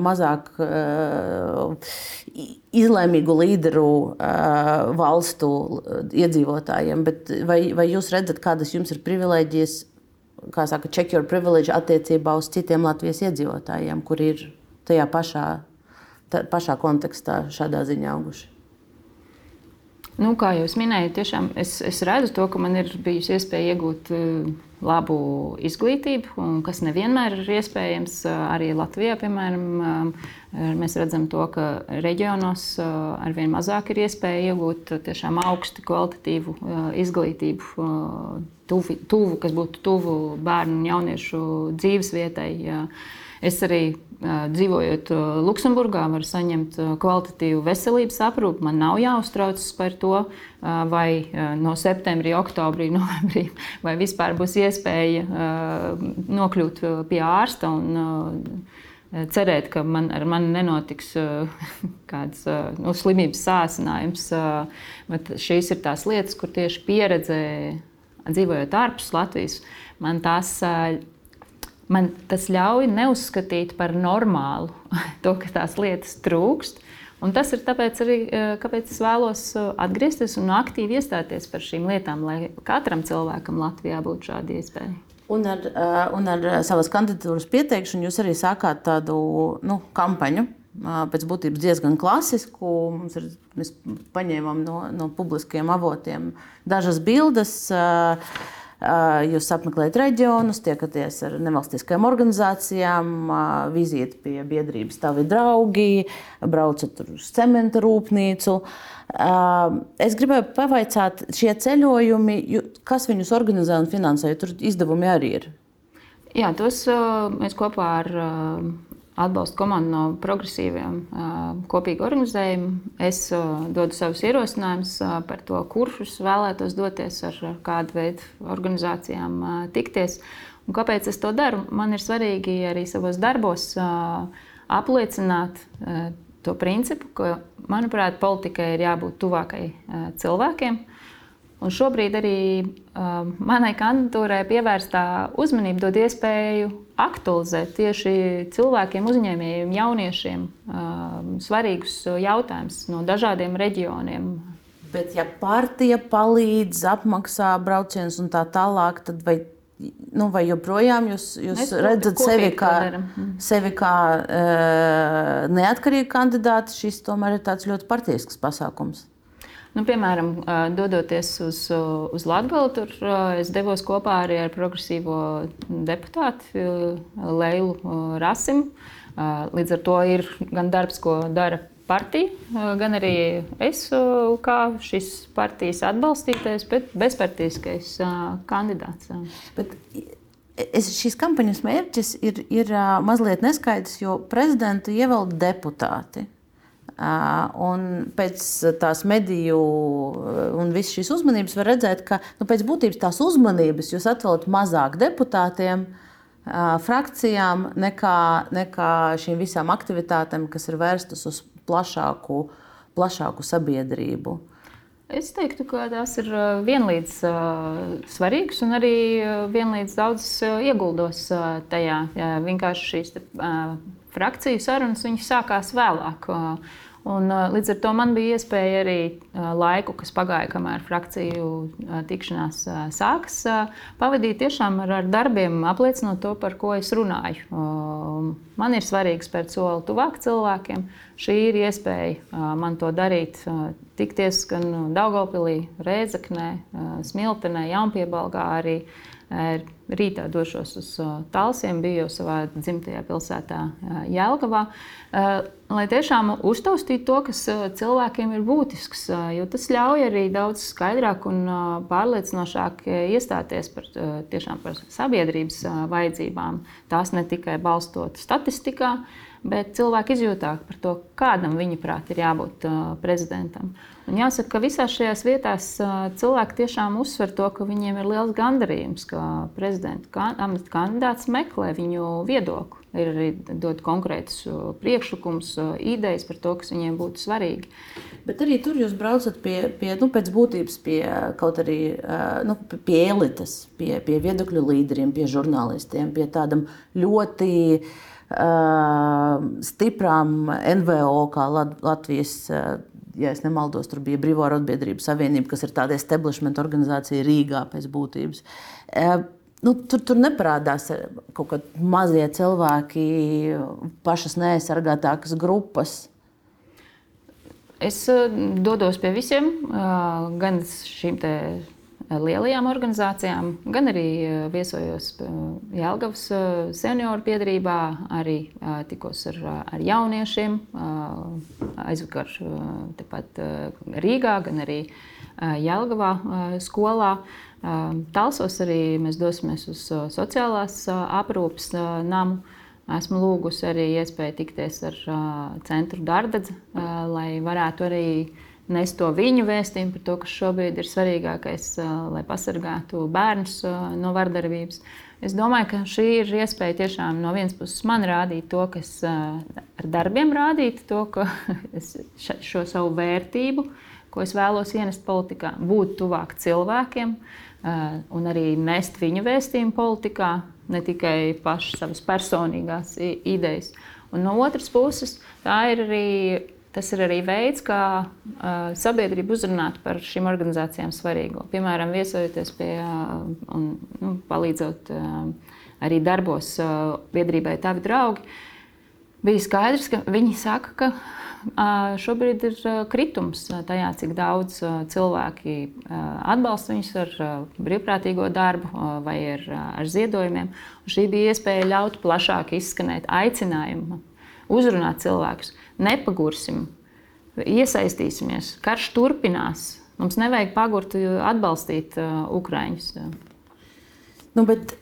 izlēmīgu līderu valstu iedzīvotājiem. Bet vai jūs redzat, kādas jums ir privilēģijas, kā saka, check your privilege attiecībā uz citiem Latvijas iedzīvotājiem, kuri ir tajā pašā kontekstā šādā ziņā auguši? Kā jūs minējāt, tiešām es redzu to, ka man ir bijusi iespēja iegūt labu izglītību, kas nevienmēr ir iespējams arī Latvijā. Piemēram, mēs redzam to, ka reģionos arvien mazāk ir iespēja iegūt tiešām augsti kvalitatīvu izglītību, kas būtu tuvu bērnu un jauniešu dzīves vietai. Es arī dzīvojot Luksemburgā, varu saņemt kvalitatīvu veselības aprūpi. Man nav jāuztraucas par to, vai no septembrī, oktobrī, novembrī, vai vispār būs iespēja nokļūt pie ārsta un cerēt, ka ar mani nenotiks kāds slimības sāsinājums. Bet šīs ir tās lietas, kur tieši pieredze, dzīvojot ārpus Latvijas, man tas ļauj neuzskatīt par normālu to, ka tās lietas trūkst. Un tas ir tāpēc arī, kāpēc es vēlos atgriezties un aktīvi iestāties par šīm lietām, lai katram cilvēkam Latvijā būtu šāda iespēja. Un ar savas kandidatūras pieteikšanu jūs arī sākāt tādu kampaņu, pēc būtības diezgan klasisku. Mēs paņēmām no publiskajiem avotiem dažas bildes. Jūs apmeklējat reģionus, tiekaties ar nevalstiskajām organizācijām, vizīti pie biedrības Tavi draugi, braucat uz cementa rūpnīcu. Es gribēju pavaicāt, šie ceļojumi, kas viņus organizē un finansē, tur izdevumi arī ir? Jā, tos mēs kopā ar atbalsta komandu no progresīviem kopīgi organizējumu. Es dodu savus ierosinājumus par to, kurus vēlētos doties, ar kādu veidu organizācijām tikties. Un kāpēc es to daru? Man ir svarīgi arī savos darbos apliecināt to principu, ka, manuprāt, politikai ir jābūt tuvākai cilvēkiem. Un šobrīd arī manai kandidatūrai pievērstā uzmanība dod iespēju aktualizēt tieši cilvēkiem, uzņēmējiem, jauniešiem svarīgus jautājumus no dažādiem reģioniem. Bet ja partija palīdz, apmaksā braucienus un tā tālāk, tad vai joprojām jūs redzat sevi kā neatkarīgu kandidātu, šis tomēr ir tāds ļoti partijisks pasākums? Piemēram, dodoties uz Latgali, tur es devos kopā arī ar progresīvo deputāti Leilu Rasimu. Līdz ar to ir gan darbs, ko dara partija, gan arī es kā šīs partijas atbalstītājs, bet bezpartijiskais kandidāts. Bet šīs kampaņas mērķis ir mazliet neskaidrs, jo prezidentu ievēl deputāti. Un pēc tās mediju un visas šīs uzmanības var redzēt, ka pēc būtības tās uzmanības jūs atvelat mazāk deputātiem, frakcijām nekā šīm visām aktivitātēm, kas ir vērstas uz plašāku sabiedrību. Es teiktu, ka tās ir vienlīdz svarīgas un arī vienlīdz daudz ieguldos tajā. Vienkārši šīs frakciju sarunas sākās vēlāk. Un, līdz ar to man bija iespēja arī laiku, kas pagāja, kamēr frakciju tikšanās sākas, pavadīt tiešām ar darbiem, apliecinot to, par ko es runāju. Man ir svarīgi spērt soli tuvāk cilvēkiem. Šī ir iespēja man to darīt, tikties gan Daugavpilī, Rēzeknē, Smiltenē, Jaunpiebalgā arī. Rītā došos uz Talsiem, biju jau savā dzimtajā pilsētā Jelgavā, lai tiešām uztaustītu to, kas cilvēkiem ir būtisks, jo tas ļauj arī daudz skaidrāk un pārliecinošāk iestāties par sabiedrības vajadzībām. Tās ne tikai balstot statistikā, bet cilvēki izjūtāk par to, kādam viņa prāt ir jābūt prezidentam. Un jāsaka, ka visās šajās vietās cilvēki tiešām uzsver to, ka viņiem ir liels gandarījums, ka prezidenta amata kandidāts meklē viņu viedokli. Ir arī dot konkrētus priekšlikumus, idejas par to, kas viņiem būtu svarīgi. Bet arī tur jūs braucat pēc būtības pie kaut arī pie elites, pie viedokļu līderiem, pie žurnālistiem, pie tādam ļoti stiprām NVO, kā Latvijas, ja es nemaldos, tur bija Brīvo arotbiedrību savienība, kas ir tāda establishment organizācija Rīgā pēc būtības. Tur neparādās kaut kādi mazie cilvēki, pašas neaizsargātākas grupas. Es dodos pie visiem, gan šīm te lielajām organizācijām, gan arī viesojos Jelgavas senioru biedrībā, arī tikos ar jauniešiem, aizvakar tepat Rīgā, gan arī Jelgavā skolā. Talsos arī mēs dosimies uz sociālās aprūpes namu. Esmu lūgusi arī iespēju tikties ar centru Dardedze, lai varētu arī nest to viņu vēstījumu par to, kas šobrīd ir svarīgākais, lai pasargātu bērnus no vardarbības. Es domāju, ka šī ir iespēja tiešām no vienas puses man rādīt to, kas ar darbiem rādīt, to, ka šo savu vērtību, ko es vēlos ienest politikā, būt tuvāk cilvēkiem un arī nest viņu vēstījumu politikā, ne tikai pašas savas personīgās idejas. Un no otras puses, tas ir arī veids, kā sabiedrību uzrunāt par šīm organizācijām svarīgo. Piemēram, viesojoties un palīdzot arī darbos biedrībai Tavi draugi, bija skaidrs, ka viņi saka, ka šobrīd ir kritums tajā, cik daudz cilvēki atbalsta viņus ar brīvprātīgo darbu vai ar ziedojumiem. Un šī bija iespēja ļaut plašāk izskanēt aicinājumu, uzrunāt cilvēkus. Nepagursim, iesaistīsimies, karš turpinās. Mums nevajag pagurt atbalstīt Ukraiņus. Bet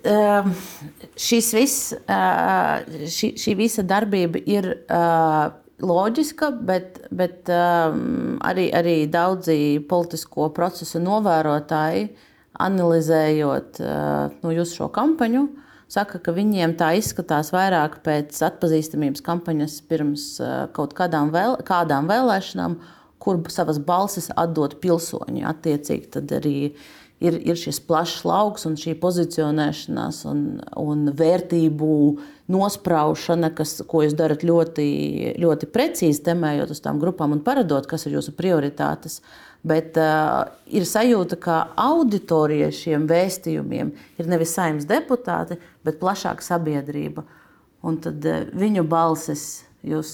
šī visa darbība ir loģiska, bet arī daudzi politisko procesu novērotāji, analizējot jūsu šo kampaņu, saka, ka viņiem tā izskatās vairāk pēc atpazīstamības kampaņas pirms kaut kādām vēlēšanām, kur savas balsis atdot pilsoņi. Attiecīgi tad arī ir šis plašs lauks un šī pozicionēšanās un vērtību nospraušana, ko jūs darat ļoti, ļoti precīzi, temējot uz tām grupām un parādot, kas ir jūsu prioritātes. Bet ir sajūta, ka auditorija šiem vēstījumiem ir nevis Saeimas deputāti, bet plašāka sabiedrība. Un tad viņu balsis jūs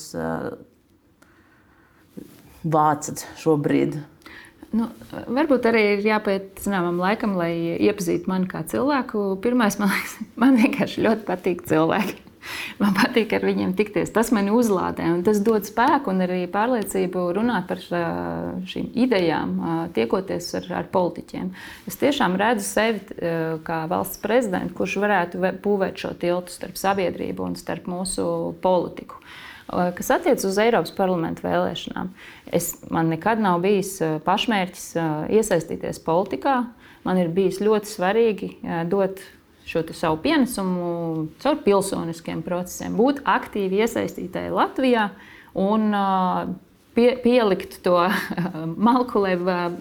vācat šobrīd. Varbūt arī ir jāpaiet zināmam laikam, lai iepazītu mani kā cilvēku. Pirmais, man vienkārši ļoti patīk cilvēki. Man patīk ar viņiem tikties. Tas mani uzlādē un tas dod spēku un arī pārliecību runāt par šīm idejām, tiekoties ar politiķiem. Es tiešām redzu sevi kā valsts prezidentu, kurš varētu būvēt šo tiltu starp sabiedrību un starp mūsu politiku. Kas attiec uz Eiropas parlamenta vēlēšanām, man nekad nav bijis pašmērķis iesaistīties politikā. Man ir bijis ļoti svarīgi dot šo savu pienesumu caur pilsoniskiem procesiem, būt aktīvi iesaistītai Latvijā un pielikt to malku, lai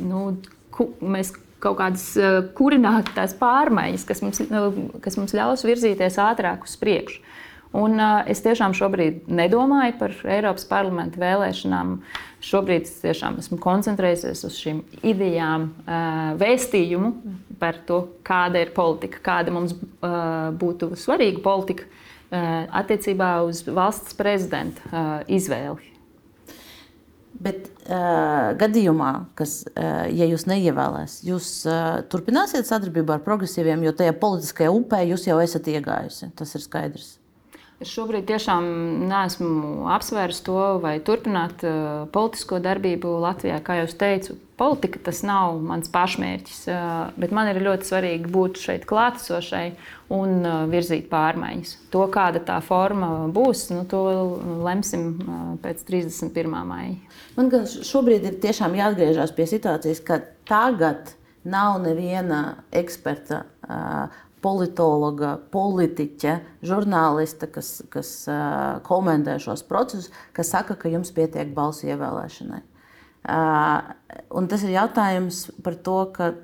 mēs kaut kādas kurinātu tās pārmaiņas, kas mums ļaus virzīties ātrāk uz priekšu. Un es tiešām šobrīd nedomāju par Eiropas parlamenta vēlēšanām. Šobrīd es tiešām esmu koncentrējusies uz šīm idejām, vēstījumu par to, kāda ir politika, kāda mums būtu svarīga politika attiecībā uz valsts prezidenta izvēli. Bet gadījumā, ja jūs neievēlēs, jūs turpināsiet sadarbību ar progresīviem, jo tajā politiskajā upē jūs jau esat iegājusi. Tas ir skaidrs. Es šobrīd tiešām neesmu apsvērs to, vai turpināt politisko darbību Latvijā. Kā jau teicu, politika tas nav mans pašmērķis, bet man ir ļoti svarīgi būt šeit klātesošai un virzīt pārmaiņas. To, kāda tā forma būs, to lemsim pēc 31. maija. Man šobrīd ir tiešām jāatgriežas pie situācijas, ka tagad nav neviena eksperta, politologa, politiķa, žurnālista, kas komentē šos procesus, kas saka, ka jums pietiek balsu ievēlēšanai. Un tas ir jautājums par to,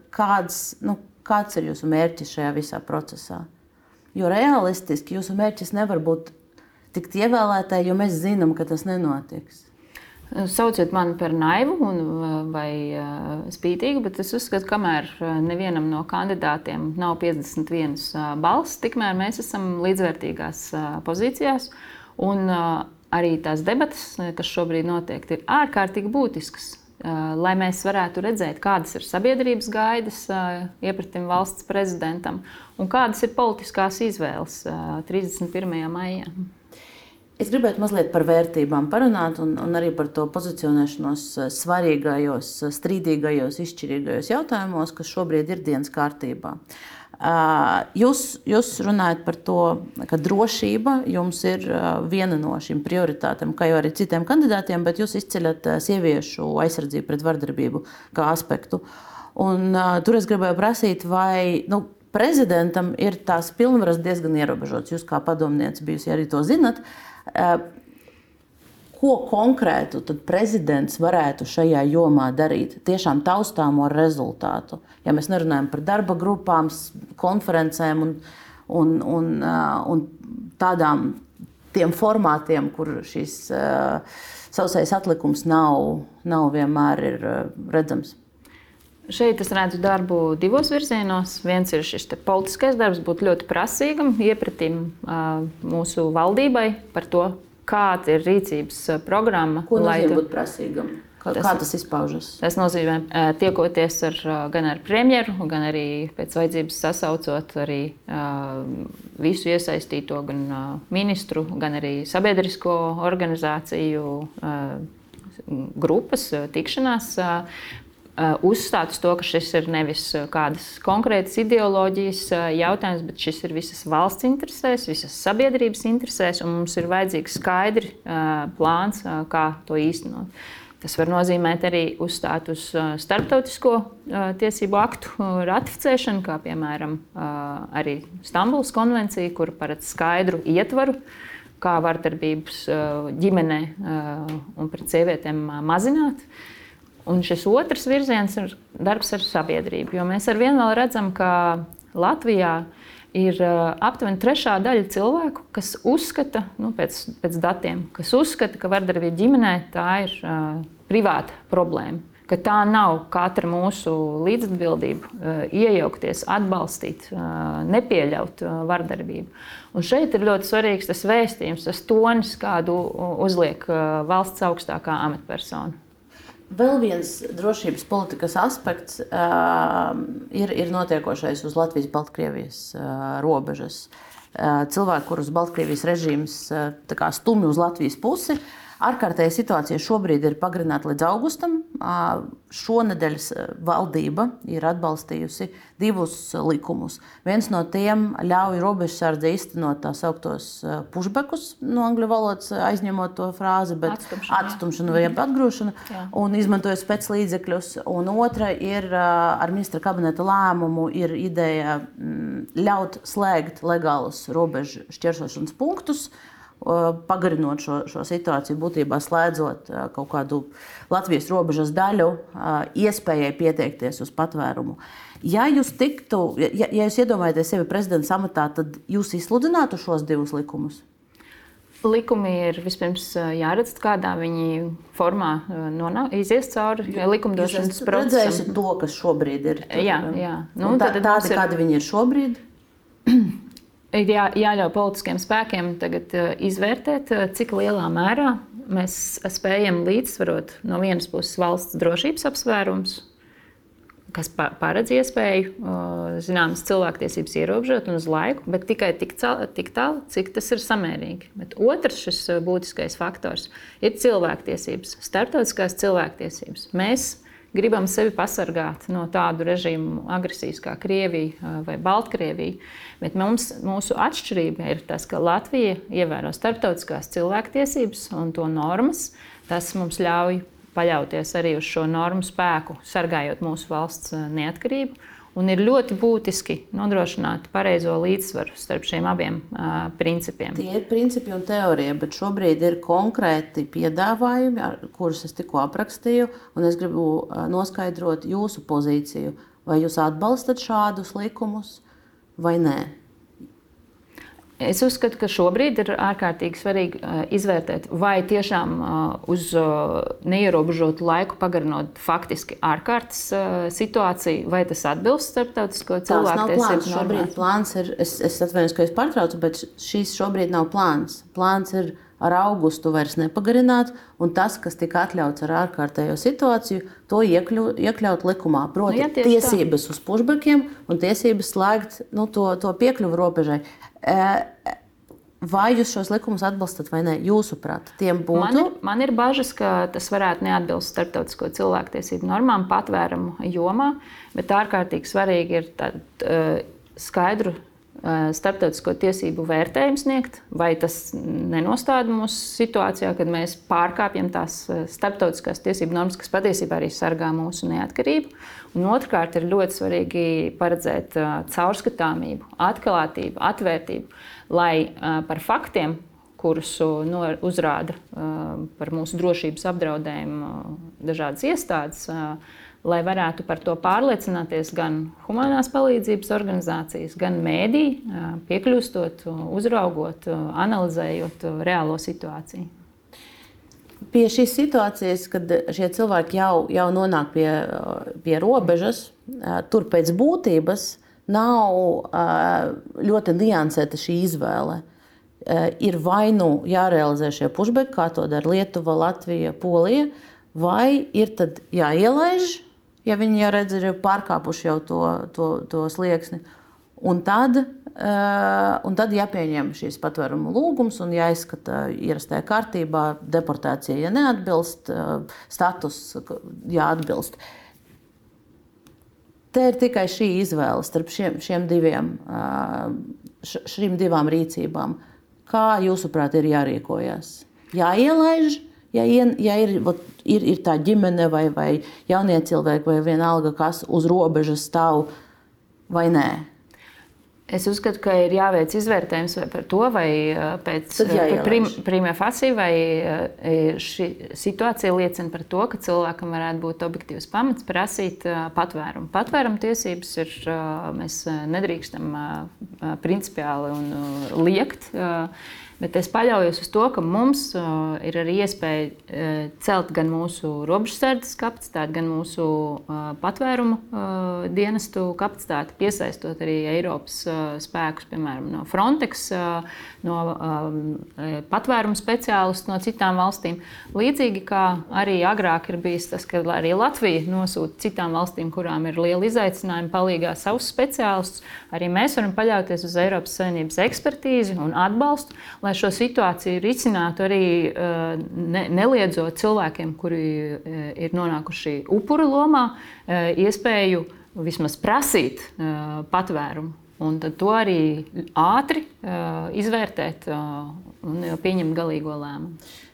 kāds ir jūsu mērķis šajā visā procesā. Jo realistiski jūsu mērķis nevar būt tikt ievēlētai, jo mēs zinām, ka tas nenotiks. Sauciet mani par naivu vai spītīgu, bet es uzskatu, kamēr nevienam no kandidātiem nav 51 balss, tikmēr mēs esam līdzvērtīgās pozīcijās. Un arī tās debatas, kas šobrīd notiek, ir ārkārtīgi būtiskas, lai mēs varētu redzēt, kādas ir sabiedrības gaidas iepratim valsts prezidentam un kādas ir politiskās izvēles 31. maijā. Es gribētu mazliet par vērtībām parunāt un arī par to pozicionēšanos svarīgajos, strīdīgajos, izšķirīgajos jautājumos, kas šobrīd ir dienas kārtībā. Jūs runājat par to, ka drošība jums ir viena no šīm prioritātēm, kā jau arī citiem kandidātiem, bet jūs izceļat sieviešu aizsardzību pret vardarbību kā aspektu. Un tur es gribēju prasīt, vai prezidentam ir tās pilnvaras diezgan ierobežotas. Jūs kā padomniece bijusi arī to zinat. Ko konkrētu tad prezidents varētu šajā jomā darīt? Tiešām taustāmo rezultātu. Ja mēs nerunājam par darba grupām, konferencēm un tiem formātiem, kur šīs sausais atlikums nav vienmēr ir redzams. Šeit es redzu darbu divos virzienos. Viens ir šis politiskais darbs, būt ļoti prasīgam, iepratim mūsu valdībai par to, kāda ir rīcības programma. Ko nozīmē būt prasīgam? Kā tas izpaužas? Tas nozīmē tiekoties gan ar premjeru, gan arī pēc vajadzības sasaucot arī visu iesaistīto, gan ministru, gan arī sabiedrisko organizāciju grupas tikšanās. Uzstāt uz to, ka šis ir nevis kādas konkrētas ideoloģijas jautājums, bet šis ir visas valsts interesēs, visas sabiedrības interesēs, un mums ir vajadzīgs skaidri plāns, kā to īstenot. Tas var nozīmēt arī uzstāt uz starptautisko tiesību aktu ratificēšanu, kā piemēram arī Stambulas konvencija, kur paredz skaidru ietvaru, kā vardarbības ģimenē un pret sievietēm mazināt. Un šis otrs virziens ir darbs ar sabiedrību, jo mēs arvien vēl redzam, ka Latvijā ir aptuveni 3/3 cilvēku, kas uzskata, pēc datiem, kas uzskata, ka vardarbība ģimenē tā ir privāta problēma, ka tā nav katra mūsu līdzatbildība iejaukties, atbalstīt, nepieļaut vardarbību. Un šeit ir ļoti svarīgs tas vēstījums, tas tonis, kādu uzliek valsts augstākā amatpersona. Vēl viens drošības politikas aspekts ir notiekošais uz Latvijas-Baltkrievijas robežas. Cilvēki, kurus Baltkrievijas režīms stumj uz Latvijas pusi, ārkārtēja situācija šobrīd ir pagarināta līdz augustam. Šonedēļ valdība ir atbalstījusi 2 likumus. Viens no tiem ļauj robežsardze iztenot tā sauktos pushbackus, no angļu valodas aizņemot to frāzi, bet atstumšanu vai atgrūšanu, un izmantojot speclīdzekļus. Un otra ir ar ministra kabineta lēmumu ir ideja ļaut slēgt legālus robežu šķērsošanas punktus, pagarinot šo situāciju, būtībā slēdzot kaut kādu Latvijas robežas daļu iespējai pieteikties uz patvērumu. Ja jūs iedomājaties sevi prezidenta amatā, tad jūs izsludinātu šos divus likumus? Likumi ir vispirms jāredz, kādā viņi formā izies cauri likumdošanas procesam. Jūs redzēsiet to, kas šobrīd ir? Jā. Tādi, kādi viņi ir šobrīd? Ir jāļauj politiskiem spēkiem tagad izvērtēt, cik lielā mērā mēs spējam līdzsvarot no vienas puses valsts drošības apsvērums, kas paredz iespēju zināmas cilvēktiesības ierobežot un uz laiku, bet tikai tik tālu, cik tas ir samērīgi. Bet otrs šis būtiskais faktors ir cilvēktiesības, starptautiskās cilvēktiesības. Mēs gribam sevi pasargāt no tādu režīmu agresijas kā Krievija vai Baltkrievija, bet mūsu atšķirība ir tas, ka Latvija ievēro starptautiskās cilvēktiesības un to normas. Tas mums ļauj paļauties arī uz šo normu spēku, sargājot mūsu valsts neatkarību. Un ir ļoti būtiski nodrošināt pareizo līdzsvaru starp šiem abiem principiem. Tie ir principi un teorija, bet šobrīd ir konkrēti piedāvājumi, kurus es tikko aprakstīju, un es gribu noskaidrot jūsu pozīciju. Vai jūs atbalstat šādus likumus vai nē? Es uzskatu, ka šobrīd ir ārkārtīgi svarīgi izvērtēt, vai tiešām uz neierobežotu laiku pagarinot faktiski ārkārtas situāciju, vai tas atbilst starptautisko cilvēktiesību normām. Šobrīd plāns ir, es atvainojos, ka es pārtraucu, bet šīs šobrīd nav plāns. Plāns ir ar augustu vairs nepagarināt, un tas, kas tika atļauts ar ārkārtējo situāciju, to iekļaut likumā. Proti, tiesības uz pushbackiem un tiesības slēgt to piekļuvu robežai. Vai jūs šos likumus atbalstat vai ne? Jūsuprāt, tiem būtu? Man ir bažas, ka tas varētu neatbilst starptautisko cilvēktiesību normām patvērumu jomā, bet ārkārtīgi svarīgi ir skaidru starptautisko tiesību vērtējumu sniegt, vai tas nenostāda mūsu situācijā, kad mēs pārkāpjam tās starptautiskās tiesību normas, kas patiesībā arī sargā mūsu neatkarību. Un otrkārt ir ļoti svarīgi paredzēt caurskatāmību, atklātību, atvērtību, lai par faktiem, kurus uzrāda par mūsu drošības apdraudējumu dažādas iestādes, lai varētu par to pārliecināties gan humanās palīdzības organizācijas, gan mēdī, piekļūstot, uzraugot, analizējot reālo situāciju. Pie šīs situācijas, kad šie cilvēki jau nonāk pie robežas, tur pēc būtības nav ļoti niansēta šī izvēle. Ir vai nu jārealizē šie pushback, kā to dara Lietuva, Latvija, Polija, vai ir tad jāielaiž, ja viņi jau redz, ir pārkāpuši jau to slieksni. Un tad jāpieņem šīs patvērumu lūgums un jāizskata ierastajā kārtībā deportācija, ja neatbilst, status jāatbilst. Te ir tikai šī izvēle starp šīm divām rīcībām. Kā jūsuprāt ir jārīkojas? Jāielaiž, ja ir tā ģimene vai jaunie cilvēki vai vienalga, kas uz robežas stāv vai nē? Es uzskatu, ka ir jāveic izvērtējums par to, vai pēc prima facie, vai šī situācija liecina par to, ka cilvēkam varētu būt objektīvs pamats prasīt patvērumu. Patvērumu tiesības ir, mēs nedrīkstam principiāli un liekt, bet es paļaujos uz to, ka mums ir arī iespēja celt gan mūsu robežsardzes kapacitāti, gan mūsu patvērumu dienestu kapacitāti, piesaistot arī Eiropas spēkus, piemēram, no Frontex, no patvērumu speciālistu no citām valstīm. Līdzīgi kā arī agrāk ir bijis tas, ka arī Latvija nosūta citām valstīm, kurām ir liela izaicinājuma, palīgā savus speciālistus, arī mēs varam paļauties uz Eiropas Savienības ekspertīzi un atbalstu, lai šo situāciju risinātu arī neliedzot cilvēkiem, kuri ir nonākuši upura lomā, iespēju vismaz prasīt patvērumu. Un tad to arī ātri izvērtēt un pieņemt galīgo lēmumu.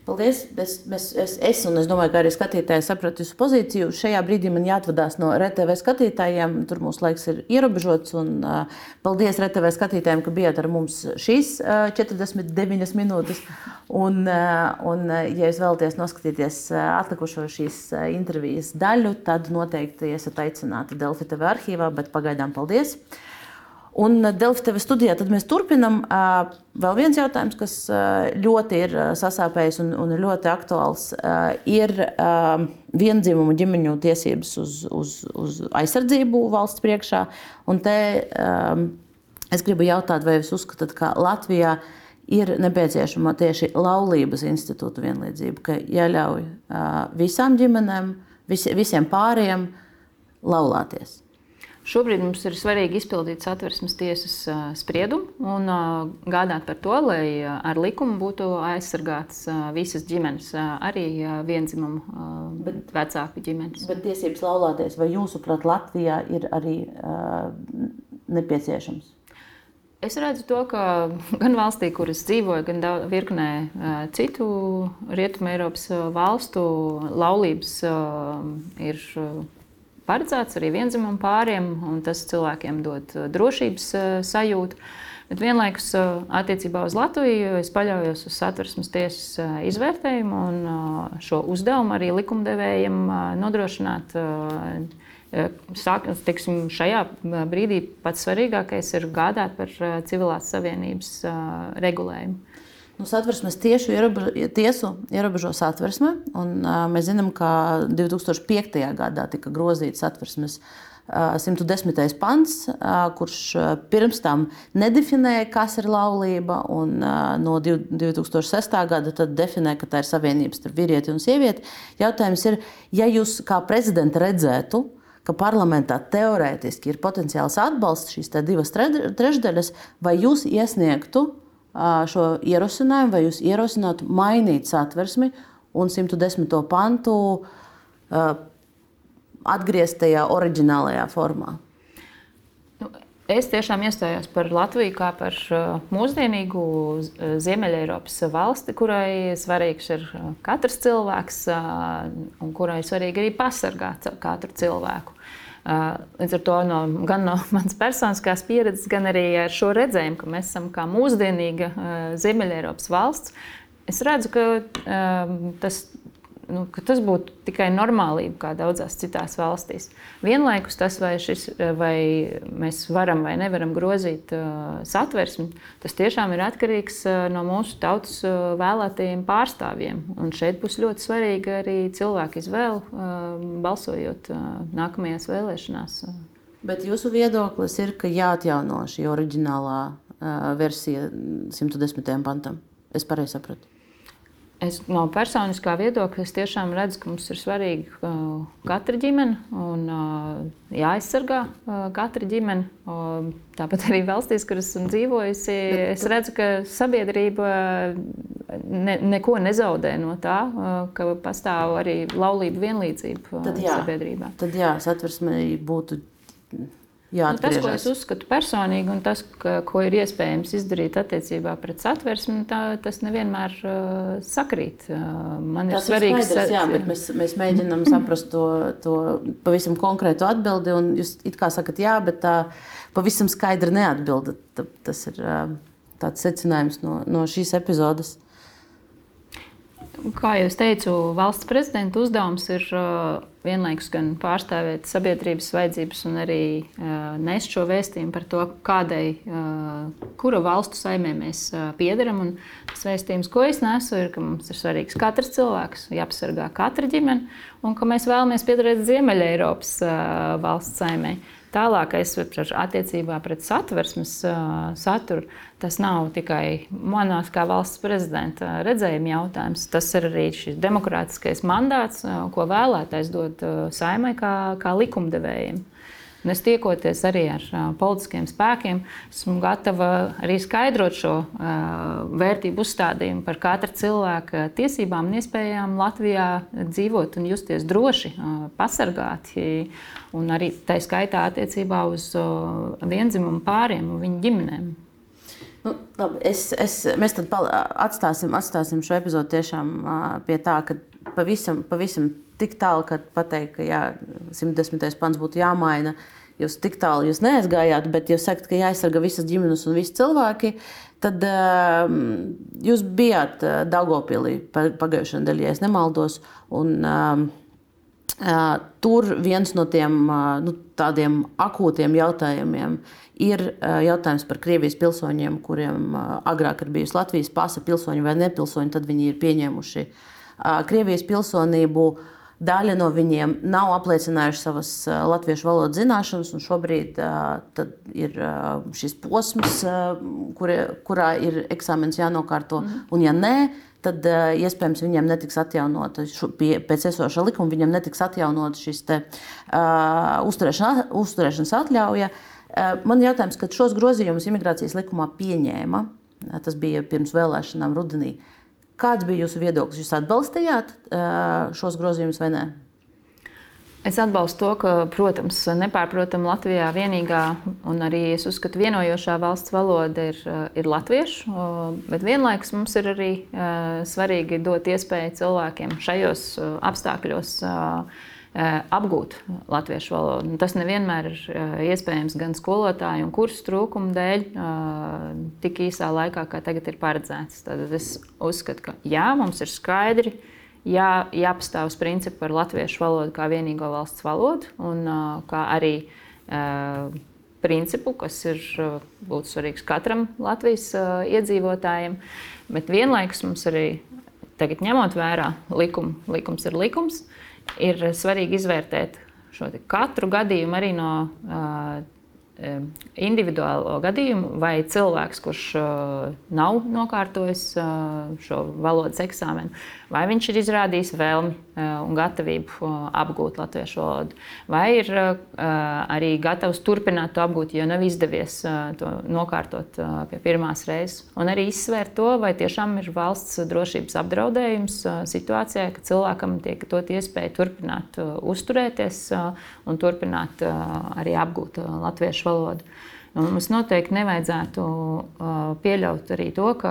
Paldies. Es domāju, ka arī skatītāji saprata jūsu pozīciju. Šajā brīdī man jāatvadās no RTV skatītājiem. Tur mūsu laiks ir ierobežots. Paldies RTV skatītājiem, ka bijāt ar mums šīs 49 minūtes. Ja jūs vēlaties noskatīties atlikušo šīs intervijas daļu, tad noteikti esat aicināti Delfi TV arhīvā, bet pagaidām paldies. Un Delfi TV studijā tad mēs turpinam. Vēl viens jautājums, kas ļoti ir sasāpējis un ļoti aktuāls, ir viendzimumu ģimeņu tiesības uz aizsardzību valsts priekšā. Un te es gribu jautāt, vai jūs uzskatāt, ka Latvijā ir nepieciešama tieši laulības institūta vienlīdzība, ka jāļauj visām ģimenēm, visiem pāriem laulāties? Šobrīd mums ir svarīgi izpildīt Satversmes tiesas spriedumu un gādāt par to, lai ar likumu būtu aizsargātas visas ģimenes, arī viendzimumu vecāku ģimenes. Bet tiesības laulāties, vai jūsuprāt Latvijā ir arī nepieciešams? Es redzu to, ka gan valstī, kuras dzīvoju, gan virknē citu Rietumu Eiropas valstu laulības ir paredzēts arī viendzimumu pāriem, un tas cilvēkiem dod drošības sajūtu. Bet vienlaikus attiecībā uz Latviju es paļaujos uz Satversmes tiesas izvērtējumu un šo uzdevumu arī likumdevējiem nodrošināt. Šajā brīdī pats svarīgākais ir gādāt par civilās savienības regulējumu. Satversmes tiesu ierobežo Satversme, un mēs zinām, ka 2005. gadā tika grozīts Satversmes 110. pants, kurš pirms tam nedefinēja, kas ir laulība, un no 2006. gada tad definē, ka tā ir savienības starp vīrieti un sievieti. Jautājums ir, ja jūs kā prezidenta redzētu, ka parlamentā teorētiski ir potenciāls atbalsts šīs divas trešdaļas, vai jūs iesniegtu šo ierosinājumu, vai jūs ierosinātu mainīt Satversmi un 110. pantu atgriezt tajā oriģinālajā formā? Es tiešām iestājos par Latviju kā par mūsdienīgu Ziemeļeiropas valsti, kurai svarīgs ir katrs cilvēks un kurai svarīgi arī pasargāt katru cilvēku. Līdz ar to gan no manas personiskās pieredzes, gan arī ar šo redzējumu, ka mēs esam kā mūsdienīga Ziemeļeiropas valsts, es redzu, ka tas būtu tikai normālība kā daudzās citās valstīs. Vienlaikus tas, vai mēs varam vai nevaram grozīt Satversmi, tas tiešām ir atkarīgs no mūsu tautas vēlētajiem pārstāvjiem. Un šeit būs ļoti svarīga arī cilvēku izvēle, balsojot nākamajās vēlēšanās. Bet jūsu viedoklis ir, ka jāatjauno šī oriģinālā versija 110. pantam. Es pareizi sapratu? No personiskā viedokļa es tiešām redzu, ka mums ir svarīga katra ģimene un jāaizsargā katra ģimene. Tāpat arī valstīs, kuras esmu dzīvojusi, es redzu, ka sabiedrība neko nezaudē no tā, ka pastāv arī laulību vienlīdzība sabiedrībā. Tad jā, Satversmei būtu tas, ko es uzskatu personīgi, un tas, ko ir iespējams izdarīt attiecībā pret Satversmi, tas nevienmēr sakrīt. Man ir svarīgi skaidrs, jā, bet mēs mēģinām saprast to pavisam konkrētu atbildi, un jūs it kā sakat jā, bet tā pavisam skaidri neatbildat. Tas ir tāds secinājums no šīs epizodes. Kā jau es teicu, valsts prezidenta uzdevums ir vienlaikus gan pārstāvēt sabiedrības vajadzības un arī nest šo vēstījumu par to, kura valstu saimē mēs piederam. Un tas vēstījums, ko es nesu, ir, ka mums ir svarīgs katrs cilvēks, jāpasargā katra ģimene, un ka mēs vēlamies piederēt Ziemeļeiropas valsts saimē. Tālākais attiecībā pret Satversmes saturu, tas nav tikai manās kā valsts prezidenta redzējuma jautājums. Tas ir arī šis demokrātiskais mandāts, ko vēlētais dod saimai kā likumdevējiem. Un es tiekoties arī ar politiskiem spēkiem, esmu gatava arī skaidrot šo vērtību uzstādījumu par katra cilvēka tiesībām un iespējām Latvijā dzīvot un justies droši, pasargāti, un arī tā skaitā attiecībā uz viendzimumu pāriem un viņu ģimenēm. Labi, mēs tad atstāsim šo epizodu tiešām pie tā, ka pavisam tik tālu, ka pateikt, ka 110. pants būtu jāmaina. Jūs tik tālu neaizgājāt, bet jūs sakat, ka jāaizsarga visas ģimenes un visi cilvēki. Tad jūs bijāt Daugavpilī pagājušajā nedēļā, ja es nemaldos. Un, tur viens no tiem tādiem akūtiem jautājumiem ir jautājums par Krievijas pilsoņiem, kuriem agrāk ir bijusi Latvijas pase, pilsoņi vai nepilsoņi, tad viņi ir pieņēmuši Krievijas pilsonību. Daļa no viņiem nav apliecinājuši savas latviešu valodas zināšanas, un šobrīd ir šis posms, kurā ir eksāmens jānokārto. Un ja nē, tad iespējams viņiem netiks atjaunota, pēc esošā likuma viņiem netiks atjaunota šis uzturēšanas atļauja. Man jautājums, kad šos grozījumus imigrācijas likumā pieņēma, tas bija pirms vēlēšanām rudenī, kāds bija jūsu viedoklis? Jūs atbalstījāt šos grozījumus vai nē? Es atbalstu to, ka, protams, nepārprotam Latvijā vienīgā un arī es uzskatu vienojošā valsts valoda ir latviešu, bet vienlaikus mums ir arī svarīgi dot iespēju cilvēkiem šajos apstākļos apgūt latviešu valodu. Tas nevienmēr ir iespējams gan skolotāju un kursu trūkumu dēļ tik īsā laikā, kā tagad ir paredzēts. Tad es uzskatu, ka mums ir skaidri jāpastāv uz principu par latviešu valodu kā vienīgo valsts valodu un kā arī principu, kas būtu svarīgs katram Latvijas iedzīvotājiem. Bet vienlaikus mums arī tagad ņemot vērā likums ir likums, ir svarīgi izvērtēt šo katru gadījumu arī no individuālo gadījumu, vai cilvēks, kurš nav nokārtojis šo valodas eksāmenu, vai viņš ir izrādījis vēlmi un gatavību apgūt latviešu valodu, vai ir arī gatavs turpināt to apgūt, ja nav izdevies to nokārtot pie pirmās reizes. Un arī izsvērt to, vai tiešām ir valsts drošības apdraudējums situācijā, ka cilvēkam tiek dot iespēju turpināt uzturēties un turpināt arī apgūt latviešu valodu. Un mums noteikti nevajadzētu pieļaut arī to, ka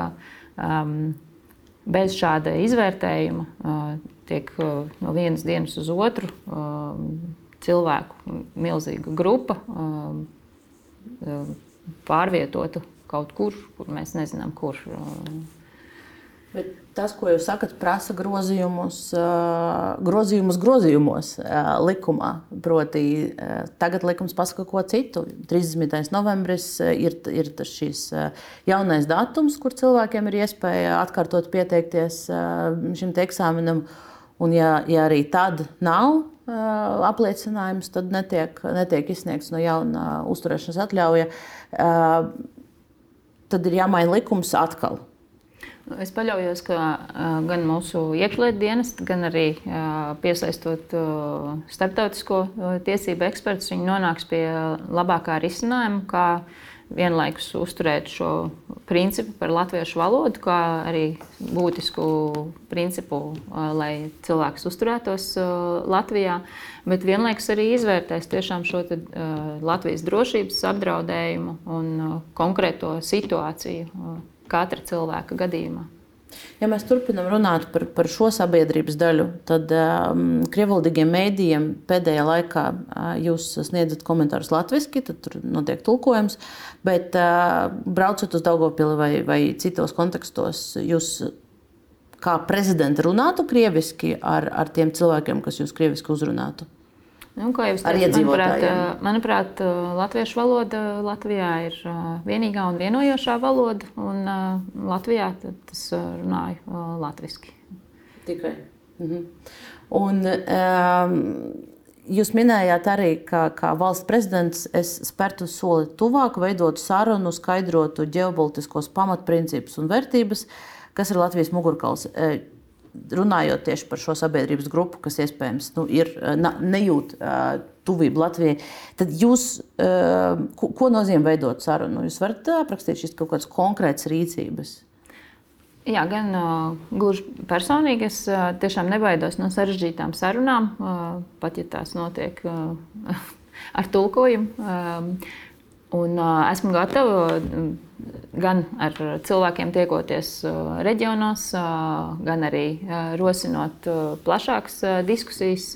bez šāda izvērtējuma tiek no vienas dienas uz otru cilvēku milzīga grupa pārvietota kaut kur mēs nezinām, kur. Bet tas, ko jūs sakat, prasa grozījumus likumā. Proti, tagad likums pasaka ko citu. 30. novembris ir šis jaunais datums, kur cilvēkiem ir iespēja atkārtot pieteikties šim eksāmenam. Un ja arī tad nav apliecinājums, tad netiek izsniegts no jauna uzturēšanas atļauja. Tad ir jāmaina likums atkal. Es paļaujos, ka gan mūsu iekšlietu dienestu, gan arī piesaistot starptautisko tiesību ekspertus, viņi nonāks pie labākā risinājuma, kā vienlaikus uzturēt šo principu par latviešu valodu, kā arī būtisku principu, lai cilvēks uzturētos Latvijā, bet vienlaikus arī izvērtēs tiešām šo Latvijas drošības apdraudējumu un konkrēto situāciju katra cilvēka gadījumā. Ja mēs turpinām runāt par šo sabiedrības daļu, tad krievvalodīgiem mēdījiem pēdējā laikā jūs sniedzat komentārus latviski, tad tur notiek tulkojums, bet braucot uz Daugavpili vai citos kontekstos, jūs kā prezidenti runātu krieviski ar tiem cilvēkiem, kas jūs krieviski uzrunātu? Kā jau es teicu, manuprāt, latviešu valoda Latvijā ir vienīgā un vienojošā valoda, un Latvijā tas runāju latviski. Tikai. Un jūs minējāt arī, ka valsts prezidents spērtu soli tuvāk, veidotu sarunu, skaidrotu ģeopolitiskos pamatprincipus un vērtības, kas ir Latvijas mugurkauls. Runājot tieši par šo sabiedrības grupu, kas iespējams nejūt tuvību Latvijai, tad jūs, ko nozīmē veidot sarunu? Jūs varat aprakstīt šīs kaut kādas konkrētas rīcības? Jā, gan gluži personīgi es tiešām nebaidos no sarežģītām sarunām, pat ja tās notiek ar tulkojumu. Un esmu gatava gan ar cilvēkiem tiekoties reģionos, gan arī rosinot plašākas diskusijas,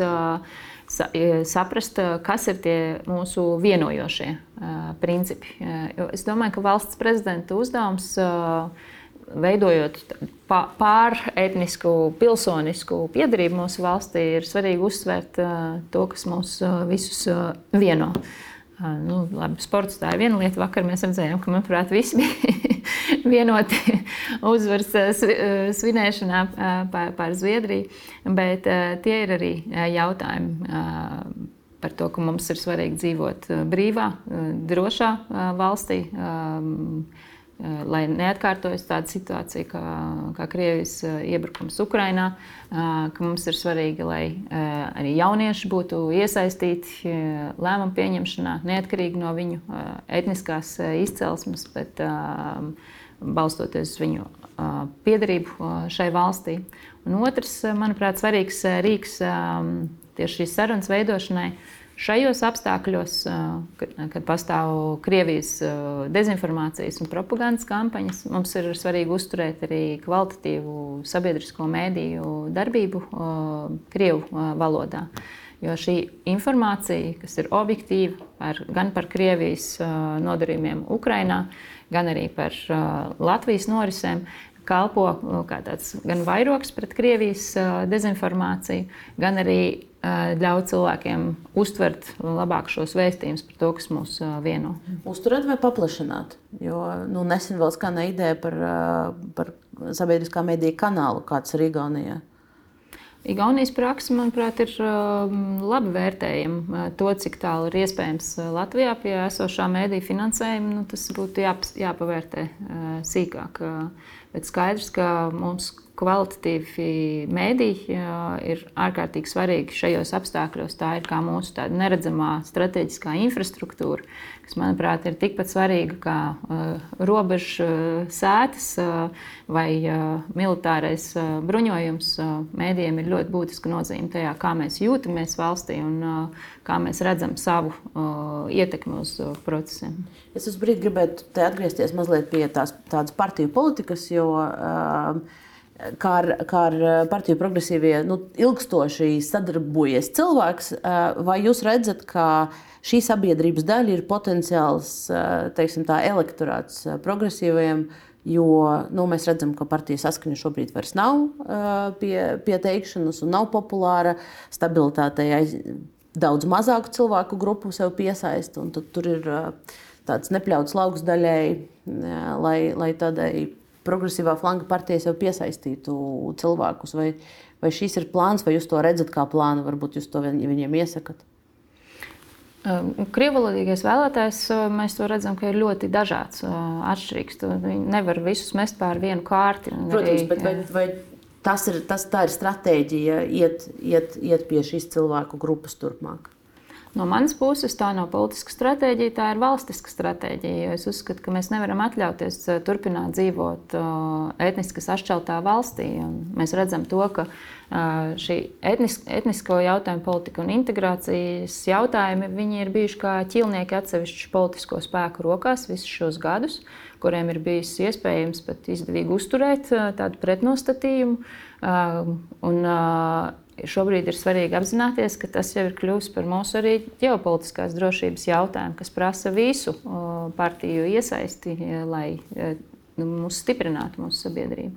saprast, kas ir tie mūsu vienojošie principi. Es domāju, ka valsts prezidenta uzdevums, veidojot pāretnisku, pilsonisku piedarību mūsu valstī, ir svarīgi uzsvērt to, kas mūs visus vieno. Labi, sports tā ir viena lieta. Vakar mēs redzējām, ka, manuprāt, visi bija vienoti uzvaras svinēšanā pār Zviedriju, bet tie ir arī jautājumi par to, ka mums ir svarīgi dzīvot brīvā, drošā valstī, lai neatkārtojas tāda situācija kā Krievijas iebrukums Ukrainā, ka mums ir svarīgi, lai arī jaunieši būtu iesaistīti lēmumu pieņemšanā, neatkarīgi no viņu etniskās izcelsmes, bet balstoties uz viņu piederību šai valstī. Un otrs, manuprāt, svarīgs rīks tieši šīs sarunas veidošanai šajos apstākļos, kad pastāv Krievijas dezinformācijas un propagandas kampaņas, mums ir svarīgi uzturēt arī kvalitatīvu sabiedrisko mēdīju darbību Krievu valodā. Jo šī informācija, kas ir objektīva gan par Krievijas nodarījumiem Ukrainā, gan arī par Latvijas norisēm, kalpo kā tāds gan vairogs pret Krievijas dezinformāciju, gan arī ļauj cilvēkiem uztvert labāk šos vēstījumus par to, kas mūs vieno. Uzturēt vai paplašināt? Jo nesen vēl skanēja ideja par sabiedriskā mediju kanālu, kāds ir Igaunijā. Igaunijas praksa, manuprāt, ir labi vērtējama. To, cik tālu ir iespējams Latvijā pie esošā mediju finansējuma, tas būtu jāpavērtē sīkāk. Bet skaidrs, ka mums kvalitatīvi mediji ir ārkārtīgi svarīgi šajos apstākļos. Tā ir kā mūsu tāda neredzamā strateģiskā infrastruktūra, kas, manuprāt, ir tikpat svarīga kā robežu sētas vai militārais bruņojums. Mēdījiem ir ļoti būtiska nozīme tajā, kā mēs jūtamies valstī un kā mēs redzam savu ietekmi uz procesiem. Es uz brīdi gribētu te atgriezties mazliet pie tādas partiju politikas, jo kā ar partiju progresīvie ilgstoši sadarbojies cilvēks, vai jūs redzat, ka šī sabiedrības daļa ir potenciāls, teiksim tā, elektorāts progresīvajiem, jo mēs redzam, ka partija Saskaņa šobrīd vairs nav pie teikšanas un nav populāra, stabilitātei daudz mazāku cilvēku grupu sev piesaista, un tad tur ir tāds nepļauts lauks daļai, lai tādai progresīvā flanga partija sev piesaistītu cilvēkus. Vai šis ir plāns, vai jūs to redzat kā plānu? Varbūt jūs to viņiem iesakat? Krievvalodīgais vēlētājs, mēs to redzam, ka ir ļoti dažāds, atšķirīgs. Nevar visus mest pār vienu kārti. Protams, bet vai tā ir stratēģija iet pie šīs cilvēku grupas turpmāk? No manas puses tā nav politiska stratēģija, tā ir valstiska stratēģija. Es uzskatu, ka mēs nevaram atļauties turpināt dzīvot etniski sašķeltā valstī. Un mēs redzam to, ka šī etnisko jautājumu politika un integrācijas jautājumi, viņi ir bijuši kā ķilnieki atsevišķu politisko spēku rokās visus šos gadus, kuriem ir bijis iespējams pat izdevīgi uzturēt tādu pretnostatījumu. Šobrīd ir svarīgi apzināties, ka tas jau ir kļuvis par mūsu arī ģeopolitiskās drošības jautājumu, kas prasa visu partiju iesaisti, lai mūs stiprinātu mūsu sabiedrību.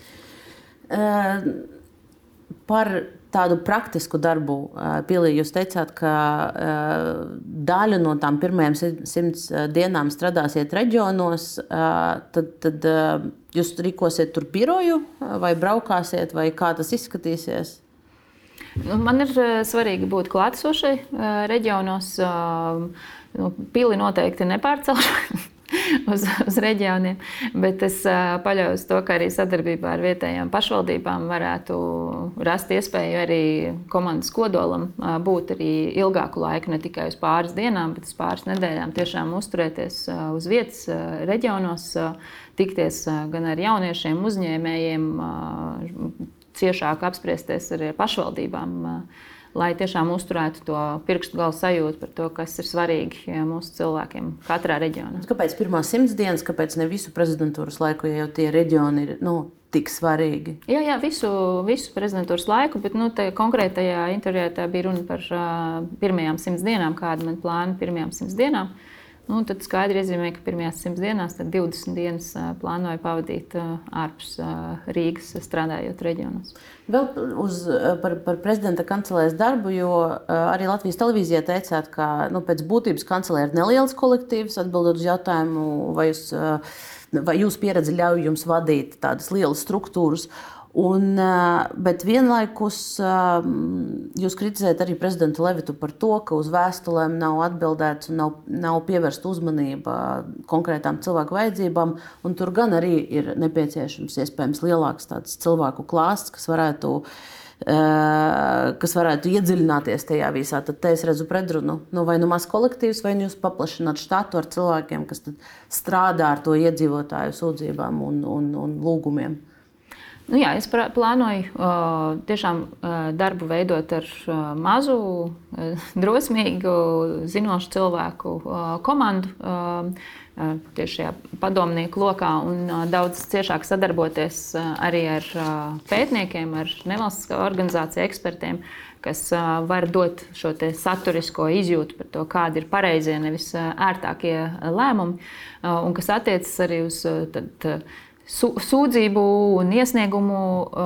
Par tādu praktisku darbu, Pilī, jūs teicāt, ka daļu no tām pirmajām 100 dienām strādāsiet reģionos, tad jūs rīkosiet tur biroju vai braukāsiet, vai kā tas izskatīsies? Man ir svarīgi būt klātesošai reģionos. Pili noteikti nepārcelšu uz reģioniem, bet es paļaujos to, ka arī sadarbībā ar vietējām pašvaldībām varētu rast iespēju arī komandas kodolam būt arī ilgāku laiku, ne tikai uz pāris dienām, bet uz pāris nedēļām tiešām uzturēties uz vietas reģionos, tikties gan ar jauniešiem, uzņēmējiem, ciešāk apspriesties arī ar pašvaldībām, lai tiešām uzturētu to pirkstu galu sajūtu par to, kas ir svarīgi mūsu cilvēkiem katrā reģionā. Kāpēc pirmās 100 dienas, kāpēc ne visu prezidentūras laiku, ja jau tie reģioni ir tik svarīgi? Jā, visu prezidentūras laiku, bet konkrētajā intervijā tā bija runa par pirmajām 100 dienām, kāda man plāna pirmajām 100 dienām. Tad skaidri iezīmēja, ka pirmajās 100 dienās 20 dienas plānoja pavadīt ārpus Rīgas, strādājot reģionos. Vēl par prezidenta kancelēs darbu, jo arī Latvijas televīzijā teicāt, ka pēc būtības kancelē ir neliels kolektīvs, atbildot uz jautājumu, vai jūsu pieredze ļauj jums vadīt tādas lielas struktūras. Bet vienlaikus jūs kritizējat arī prezidentu Levitu par to, ka uz vēstulēm nav atbildēts un nav pievērsta uzmanība konkrētām cilvēku vajadzībām. Un tur gan arī ir nepieciešams iespējams lielāks tāds cilvēku klāsts, kas varētu iedziļināties tajā visā. Tad te es redzu predrunu. Vai maz kolektīvs, vai jūs paplašināt štatu ar cilvēkiem, kas strādā ar to iedzīvotāju sūdzībām un lūgumiem? Jā, es plānoju tiešām darbu veidot ar mazu, drosmīgu, zinošu cilvēku komandu tieši šajā padomnieku lokā un daudz ciešāk sadarboties arī ar pētniekiem, ar nevalstiskā organizāciju ekspertiem, kas var dot šo saturisko izjūtu par to, kādi ir pareizie, nevis ērtākie lēmumi, un kas attiecas arī uz sūdzību un iesniegumu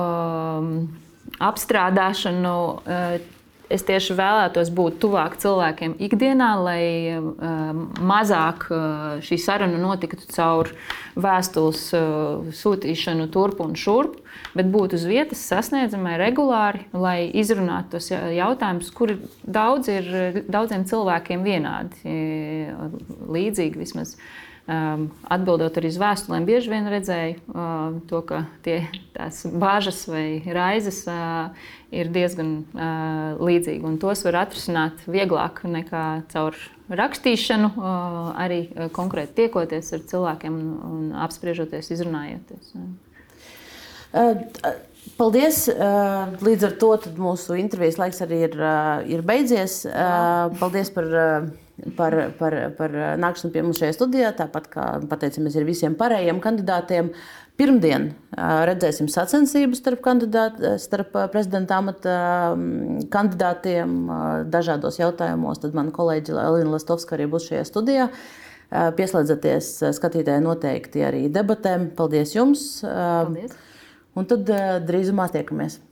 apstrādāšanu. Es tieši vēlētos būt tuvāk cilvēkiem ikdienā, lai mazāk šī saruna notiktu caur vēstules sūtīšanu turp un šurp, bet būtu uz vietas sasniedzamai regulāri, lai izrunātu tos jautājumus, kuri daudziem cilvēkiem vienādi, līdzīgi vismaz. Atbildot arī uz vēstulēm, bieži vien redzēju to, ka tās bāžas vai raizes ir diezgan līdzīgi. Un tos var atrisināt vieglāk nekā caur rakstīšanu, arī konkrēti tiekoties ar cilvēkiem un apspriežoties, izrunājoties. Paldies! Līdz ar to mūsu intervijas laiks arī ir beidzies. Paldies par nākšanu pie mums šajā studijā. Tāpat kā pateicamies ir visiem pārējiem kandidātiem. Pirmdien redzēsim sacensību starp prezidenta amata kandidātiem dažādos jautājumos. Tad mana kolēģe Elīna Lastovska arī būs šajā studijā. Pieslēdzieties skatītāji noteikti arī debatēm. Paldies jums! Paldies! Un tad drīzumā tiekamies.